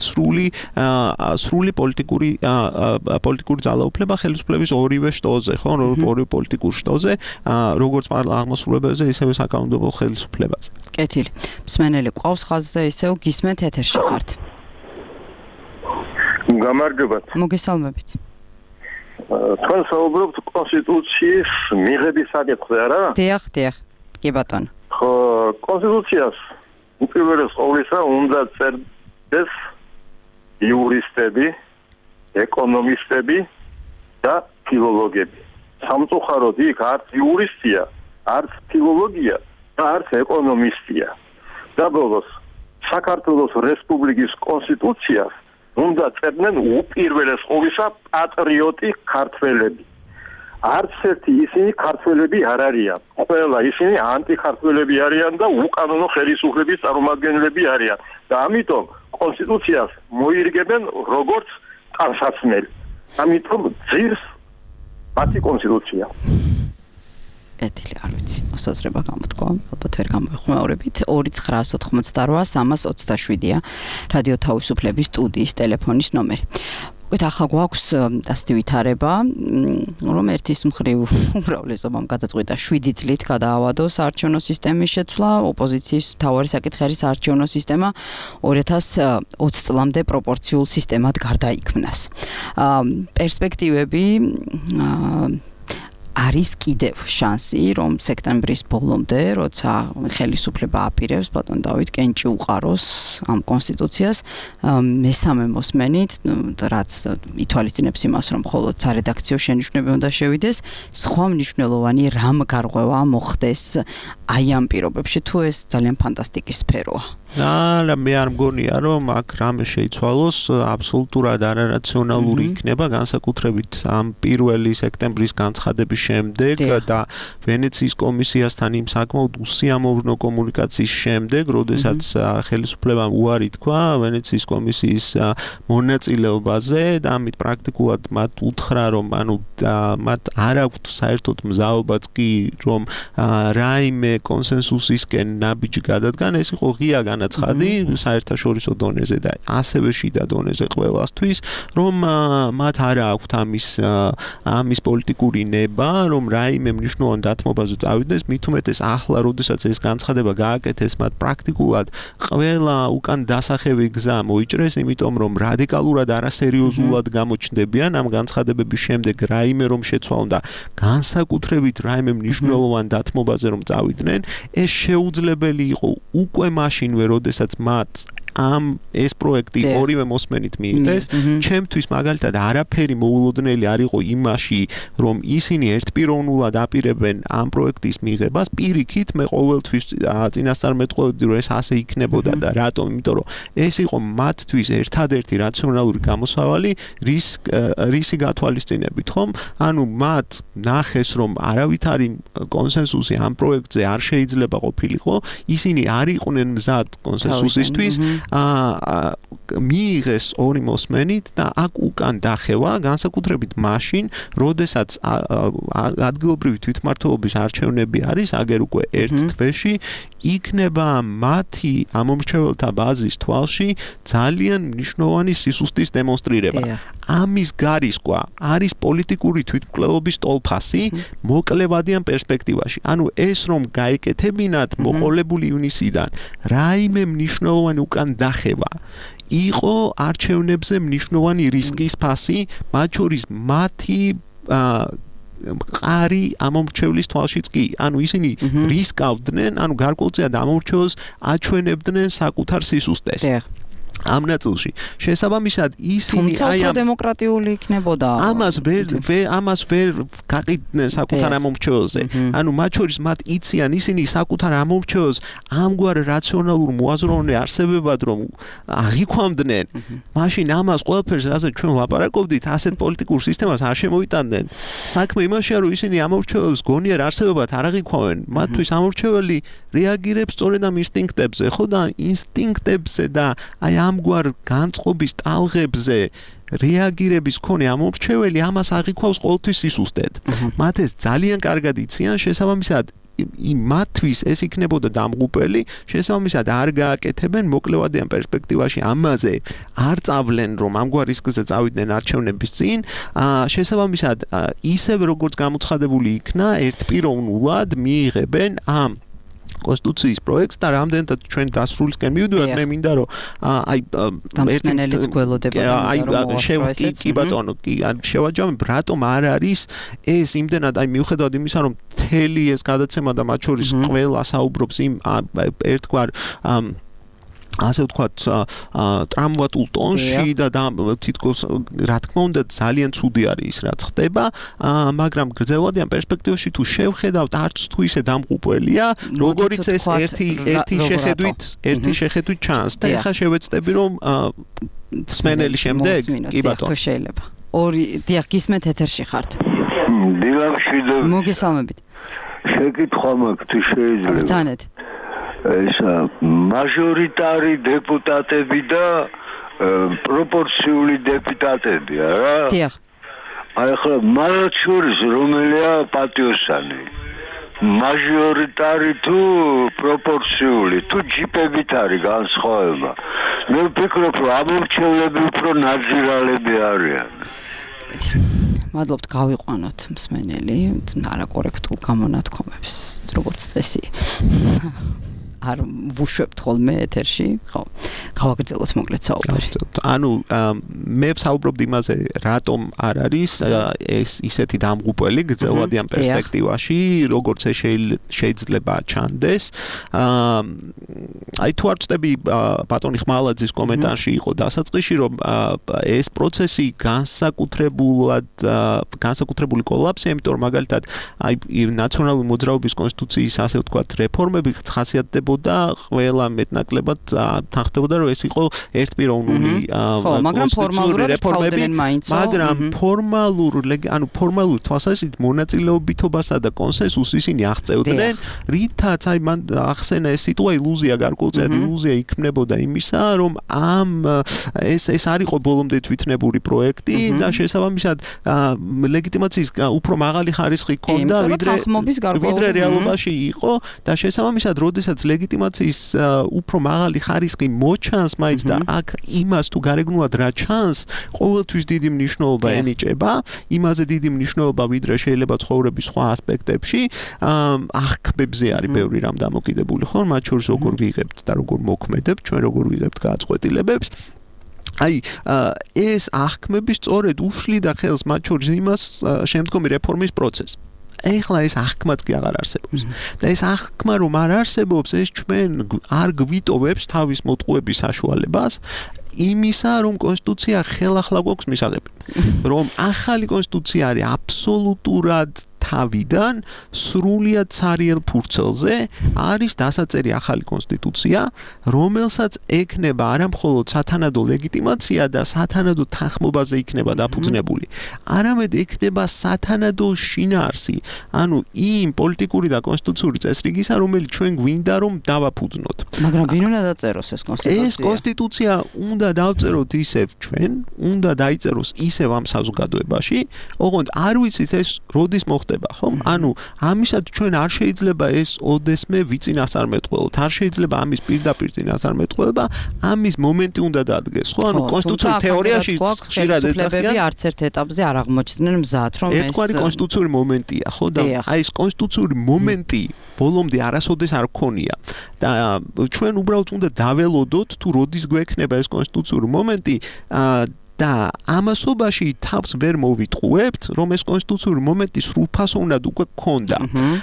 სრული პოლიტიკური ძალაუფლება ხელისუფლების ორივე შტოზე, ხო, ორივე პოლიტიკურ შტოზე, როგორც აღმასრულებელზე, ისევე საკანონმდებლო ხელისუფლებაზე. კეთილი. მსმენელი ყავს ხაზზე, ისევ გისმენთ ეთერში ხართ. გამარჯობათ. მოგესალმებით. თქვენ საუბრობთ კონსტიტუციის მიღების საკითხზე, არა? დიახ. კი ბატონო. ხო, კონსტიტუციას უპირველეს ყოვლისა უნდა წერდეს იურისტები, ეკონომისტები და ფილოლოგები. სამწუხაროდ იქ არც იურისტია, არც ფილოლოგია და არც ეკონომისტია. და ბოლოს საქართველოს რესპუბლიკის კონსტიტუციას უნდა წერდნენ უპირველეს ყოვლისა პატრიოტი ქართველები. არც ერთი ისინი ქართველები არ არიან. ყველა ისინი ანტიქართველები არიან და უკანონო ხელისუფლების წარმომადგენლები არიან. და ამიტომ კონსტიტუციას მოირგებენ როგორც ტანსაცმელი. ამიტომ ძირს მათი კონსტიტუცია. ეთილი არ ვიცი, მოსაზრება გამოთქვა, ალბათ ვერ გამოეხმაურებით. 2988327-ია რადიო თავისუფლების სტუდიის ტელეფონის ნომერი. ახლა გვაქვს ასეთი ვითარება, რომ ერთის მხრივ უმრავლესობამ გადაწყვიტა 7 წლით გადაავადოს არჩევნო სისტემის შეცვლა, ოპოზიციის მთავარი საკითხი არის არჩევნო სისტემა 2020 წლამდე პროპორციულ სისტემად გარდაიქმნას. პერსპექტივები არის კიდევ შანსი, რომ სექტემბრის ბოლომდე, როცა ხელისუფლება აპირებს ბატონ დავით კენჭი უყაროს ამ კონსტიტუციას, მესამე მოსმენით, რაც ითვალისწინებს იმას, რომ მხოლოდ სარედაქციო შენიშვნები უნდა შევიდეს, სხვა მნიშვნელოვანი რამ გარღვევა მოხდეს აი ამ პირობებში, თუ ეს ძალიან ფანტასტიკის სფეროა. არა, მე არ მგონია, რომ აქ რამე შეიცვალოს, აბსოლუტურად არარაციონალური იქნება, განსაკუთრებით ამ 1 სექტემბრის განცხადების შემდეგ და ვენეციის კომისიასთან იმ საკმაოდ უსიამოვნო კომუნიკაციის შემდეგ, როდესაც ხელისუფლებამ უარი თქვა ვენეციის კომისიის მონაწილეობაზე და ამით პრაქტიკულად მათ უთხრა, რომ მათ არ აქვთ საერთოდ მზაობაც კი, რომ რაიმე კონსენსუსისკენ ნაბიჯი გადადგან, ეს იყო ღია განაცხადი საერთაშორისო დონეზე და ასევე შიდა დონეზე ყველასთვის, რომ მათ არ აქვთ ამის პოლიტიკური ნება, რომ რაიმე მნიშვნელოვან დათმობაზე წავიდეს, მით უმეტეს ახლა, როდესაც ეს განცხადება გააკეთეს, მათ პრაქტიკულად ყველა უკან დასახევი გზა მოიჭრეს, იმიტომ რომ რადიკალურად არასერიოზულად გამოჩნდებიან ამ განცხადებების შემდეგ რაიმე რომ შეცვალონ და განსაკუთრებით რაიმე მნიშვნელოვან დათმობაზე რომ წავიდნენ, ეს შეუძლებელი იყო უკვე მაშინვე, როდესაც მათ ეს პროექტი ორივე მოსმენით მიიღეს, ჩემთვის მაგალითად არაფერი მოულოდნელი არ იყო იმაში, რომ ისინი ერთპიროვნულად აპირებენ ამ პროექტის მიღებას, პირიქით მე ყოველთვის წინასწარმეტყველებდი, რომ ეს ასე იქნებოდა და რატომ? იმიტომ რომ ეს იყო მათთვის ერთადერთი რაციონალური გამოსავალი რისი გათვალისწინებით, ხომ? ანუ მათ ნახეს, რომ არავითარი კონსენსუსი ამ პროექტზე არ შეიძლება ყოფილიყო, ისინი არ იყვნენ მზად კონსენსუსისთვის, მიიღეს ორი მოსმენით და აქ უკან დახევა განსაკუთრებით მაშინ, როდესაც ადგილობრივი თვითმმართველობის არჩევნები არის, აგერ უკვე ერთ თვეში, იქნება მათი ამომრჩეველთა ბაზის თვალში ძალიან მნიშვნელოვანი სისუსტის დემონსტრირება. ამის გარისკვა არის პოლიტიკური თვითმკვლელობის ტოლფასი მოკლევადიან პერსპექტივაში. ანუ ეს რომ გაეკეთებინათ მოყოლებული ივნისიდან რაიმე მნიშვნელოვანი უკან დახევა იყო არჩევნებზე მნიშვნელოვანი რისკის ფასი, მათ შორის მათი ყარი ამომრჩევლის თვალშიც კი, ანუ ისინი რისკავდნენ, ანუ გარკვეულწილად ამომრჩეველს აჩვენებდნენ საკუთარ სისუსტეს. ამ ნაწილში შესაბამისად ისინი აი ამ დემოკრატიული იქნებოდა ამას ვერ გაყიდნენ საკუთარ ამომრჩეველზე. ანუ მათ შორის მათ იციან ისინი საკუთარ ამომრჩეველს ამგვარ რაციონალურ მოაზროვნე არსებებად რომ აღიქვამდნენ, მაშინ ამას ყველაფერს ასე ჩვენ ვლაპარაკობდით, ასეთ პოლიტიკურ სისტემას არ შემოიტანდნენ. საქმე იმაშია, რომ ისინი ამომრჩეველს გონიერ არსებებად არ აღიქვამენ, მათთვის ამომრჩეველი რეაგირებს სწორედ ამ ინსტინქტებზე, ხო და ინსტინქტებზე და აი ამგვარ განწყობის ტალღებზე რეაგირების მქონე ამომრჩეველი ამას აღიქვავს ყოველთვის სისუსტედ. მათ ეს ძალიან კარგად იციან, შესაბამისად მათთვის ეს იქნებოდა დამღუპელი, შესაბამისად არ გააკეთებენ მოკლევადიან პერსპექტივაში ამაზე არ წავლენ, რომ ამგვარ რისკზე წავიდნენ არჩევნების წინ, შესაბამისად ისევე როგორც გამოცხადებული იქნა, ერთპიროვნულად მიიღებენ ამ კონსტიტუციის პროექტს და რამდენადაც ჩვენ დასრულისკენ მივიდივართ, მე მინდა რომ დამსმენელიც გველოდებოდა კი ბატონო, შევაჯამებ, რატომ არ არის ეს იმდენად, აი მიუხედავად იმისა, რომ მთელი ეს გადაცემა და მათ შორის ყველა საუბრობს იმ ერთგვარ ასე ვთქვათ, ტრამვატულ ტონში და თითქოს რა თქმა უნდა ძალიან ცუდი არის ის რაც ხდება, მაგრამ გრძელვადიან პერსპექტივაში თუ შევხედავთ, არც თუ ისე დამღუპველია, როგორიც ეს ერთი შეხედვით ჩანს. და ეხლა შევეცდები რომ სმენელი შემდეგ, კი ბატონო. შეიძლება. ორი დიახ, გისმენთ ეთერში ხართ. დილამშვიდობ. მოგესალმებით. შეკითხვა მაქვს თუ შეიძლება. ბრძანეთ. ეს მაჟორიტარი დეპუტატები და პროპორციული დეპუტატები, არა? დიახ. აი ახლა მათ შორის რომელია პატიოსანი? მაჟორიტარი თუ პროპორციული, თუ ჯიპებით არის განსხვავება. მე ვფიქრობ, რომ ამორჩევლები უფრო ნაძირალები არიან. მადლობთ, გავიყვანოთ მსმენელი არაკორექტულ გამონათქვამებს, როგორც წესი. არ ვუშვებთ ხოლმე ეთერში, ხო. გავაგრძელოთ მოკლედ საუბარი. ანუ მე ვსაუბრობდი იმაზე, რატომ არ არის ეს ისეთი დამღუპველი გრძელვადიან პერსპექტივაში, როგორც შეიძლება ჩანდეს. აი თუ არ ვწდები ბატონი ხმალაძის კომენტარში იყო დასაწყისში, რომ ეს პროცესი განსაკუთრებული კოლაფსია, იმიტომ რომ მაგალითად აი ნაციონალური მოძრაობის კონსტიტუციის ასე ვთქვათ რეფორმები ხასიათდებოდა ყველა მეტნაკლებად თანხმდებოდა რომ ეს იყო ერთპიროვნული კონსტიტუციური რეფორმები, მაგრამ ფორმალურ თვალსაზრისით მონაწილეობითობასა და კონსენსუსს ისინი აღწევდნენ, რითაც აი მან ახსენა ეს სიტყვა ილუზია გარკვეულწილად ილუზია იქნებოდა იმისა, რომ ეს არ იყო ბოლომდე თვითნებური პროექტი და შესაბამისად ლეგიტიმაციის უფრო მაღალი ხარისხი ჰქონდა ვიდრე რეალობაში იყო და შესაბამისად როდესაც ლეგიტიმაციის უფრო მაღალი ხარისხი მოჩანს მაინც და აქ იმას თუ გარეგნულად რა ჩანს ყოველთვის დიდი მნიშვნელობა ენიჭება იმაზე დიდი მნიშვნელობა ვიდრე შეიძლება ცხოვრების სხვა ასპექტებში აღქმებზე არის ბევრი რამ დამოკიდებული ხო მათ შორის როგორ ვიღებთ და როგორ მოქმედებთ ჩვენ როგორ ვიღებთ გადაწყვეტილებებს აი ეს აღქმები სწორედ უშლიდა ხელს მათ შორის იმას შემდგომი რეფორმის პროცესს ეხლა ეს აღქმაც კი აღარ არსებობს და ეს აღქმა რომ არ არსებობს ეს ჩვენ არ გვიტოვებს თავის მოტყუების საშუალებას იმისა რომ კონსტიტუცია ხელახლა გვაქვს მისაღები რომ ახალი კონსტიტუცია არის აბსოლუტურად თავიდან სრულიად ცარიელ ფურცელზე არის დასაწერი ახალი კონსტიტუცია, რომელსაც ექნება არა მხოლოდ სათანადო ლეგიტიმაცია და სათანადო თანხმობაზე იქნება დაფუძნებული, არამედ ექნება სათანადო შინაარსი, ანუ იმ პოლიტიკური და კონსტიტუციური წესრიგისა, რომელიც ჩვენ გვინდა რომ დავაფუძნოთ. მაგრამ ვინ უნდა დაწეროს ეს კონსტიტუცია? ეს კონსტიტუცია უნდა დავწეროთ ისევ ჩვენ, უნდა დაიწეროს ისევ ამ საზოგადოებაში, ოღონდ არ ვიცით ეს როდის მოხდება ხომ? ანუ ამისად ჩვენ არ შეიძლება ეს ოდესმე ვიწინასწარმეტყველოთ. არ შეიძლება ამის პირდაპირ წინასწარმეტყველება, ამის მომენტი უნდა დადგეს, ხო? ანუ კონსტიტუციური თეორიაში ხშირად ეძახიან, არც ერთ ეტაპზე არ აღმოჩნდნენ მზად, რომ ეს ერთგვარი კონსტიტუციური მომენტია, ხო? და აი ეს კონსტიტუციური მომენტი ბოლომდე არასოდეს არ ქონია. და ჩვენ უბრალოდ უნდა დაველოდოთ თუ როდის გვექნება ეს კონსტიტუციური მომენტი და ამასობაში თავს ვერ მოვიტყუებთ, რომ ეს კონსტიტუციური მომენტი სრულფასოვნად უკვე გქონდა.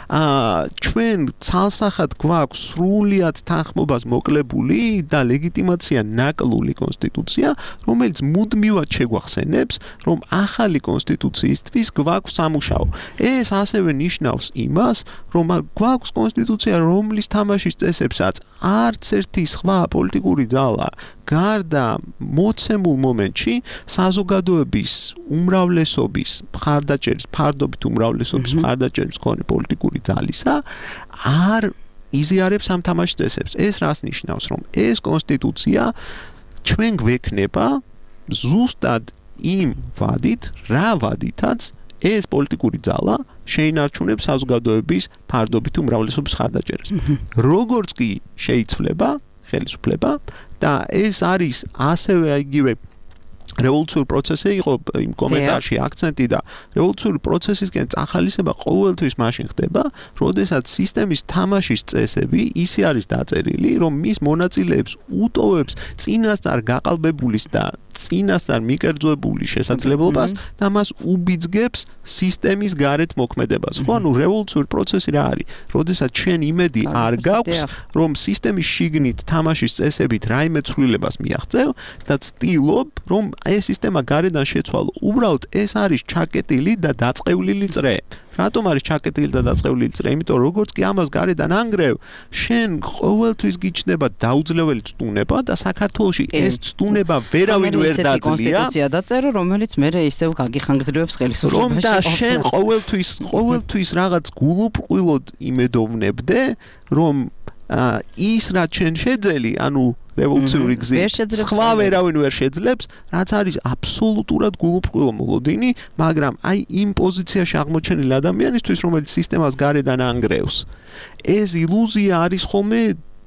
ჩვენ ცალსახად გვაქვს სრულიად თანხმობას მოკლებული და ლეგიტიმაცია ნაკლული კონსტიტუცია, რომელიც მუდმივად შეგვახსენებს, რომ ახალი კონსტიტუციისთვის გვაქვს სამუშაო. ეს ასევე ნიშნავს იმას, რომ გვაქვს კონსტიტუცია, რომლის თამაშის წესებსაც არც ერთი სხვა პოლიტიკური ძალა გარდა მოცემულ მომენტში საზოგადოების უმრავლესობის მხარდაჭერის ფარდობით უმრავლესობის მხარდაჭერის მქონე პოლიტიკური ძალისა არ იზიარებს ამ თამაშის წესებს. ეს რას ნიშნავს, რომ ეს კონსტიტუცია ჩვენ გვექნება ზუსტად იმ ვადით, რა ვადითაც ეს პოლიტიკური ძალა შეინარჩუნებს საზოგადოების ფარდობით უმრავლესობის მხარდაჭერას. როგორც კი შეიცვლება ხელისუფლება და ეს არის ასევე იგივე რევოლუციური პროცესი იყო იმ კომენტარში აქცენტი და რევოლუციური პროცესისკენ წახალისება ყოველთვის მაშინ ხდება, როდესაც სისტემის თამაშის წესები ისე არის დაწერილი, რომ მის მონაწილეებს უტოვებს წინასწარ გაყალბებულის და წინასწარ მიკერძოებული შესაძლებლობას და მას უბიძგებს სისტემის გარეთ მოქმედებას. ხო, ანუ რევოლუციური პროცესი რა არის? როდესაც ჩვენ იმედი არ გაქვს, რომ სისტემის შიგნით თამაშის წესებით რაიმე ცვლილებას მიაღწევ და ცდილობ, რომ ეს სისტემა გარედან შეცვალო. უბრალოდ ეს არის ჩაკეტილი და დაწყევლილი წრე. რატომ არის ჩაკეტილი და დაწყევლილი წრე? იმიტომ როგორც კი ამას გარედან ანგრევ, შენ ყოველთვის გიჩნდება დაუძლეველი წტუნება და საქართველოში ეს წტუნება ვერავინ ვერ დაძლია. კონსტიტუცია დაწერო, რომელიც მე ისევ გაგიხანგრძლივებს ხელისუფლებაში. რომ და შენ ყოველთვის რაღაც გულუბრყვილოდ იმედოვნებდე, რომ ის რაც შენ შეძელი, ანუ რევოლუციური გზით სხვა ვერავინ ვერ შეძლებს, რაც არის აბსოლუტურად გულუბრყვილო მოლოდინი, მაგრამ აი იმ პოზიციაში აღმოჩენილი ადამიანისთვის, რომელიც სისტემას გარედან ანგრევს, ეს ილუზია არის ხოლმე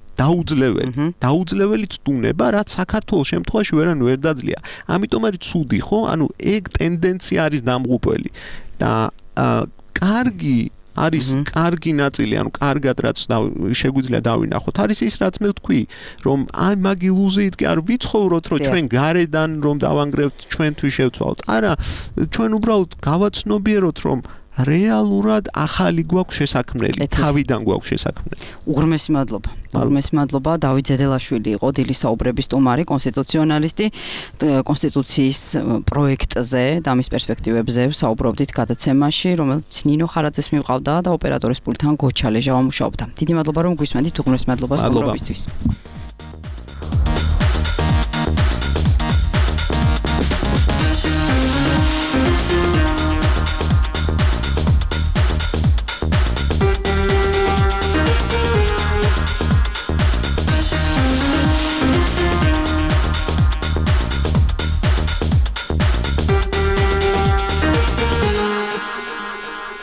დაუძლეველი წტუნება, რაც საქართველოს შემთხვევაში ვერანაირ ვერ დაძლია. ამიტომ არის ცუდი, ხო? ანუ ეგ ტენდენცია არის დამღუპველი და კარგი არის კარგი ნაწილი, ანუ კარგად რაც შეგვიძლია დავინახოთ, არის ის რაც მე ვთქვი, რომ აი მაგ ილუზიით კი არ ვიცხოვროთ, რომ ჩვენ გარედან რომ დავანგრევთ, ჩვენთვის შევცვალოთ. არა, ჩვენ უბრალოდ გავაცნობიეროთ, რომ რეალურად ახალი გვაქვს შესაქმნელი, თავიდან გვაქვს შესაქმნელი. უღრმესი მადლობა. უღრმესი მადლობა. დავით ზედელაშვილი იყო დილის საუბრების სტუმარი, კონსტიტუციონალისტი, კონსტიტუციის პროექტზე და მის პერსპექტივებზე საუბრობდით გადაცემაში, რომელიც ნინო ხარაძეს მივყავდა და ოპერატორის პულტთან გოჩა ლეჟა ვამუშაობდა. დიდი მადლობა რომ გვისმენთ, უღრმესი მადლობა სტუმრობისთვის.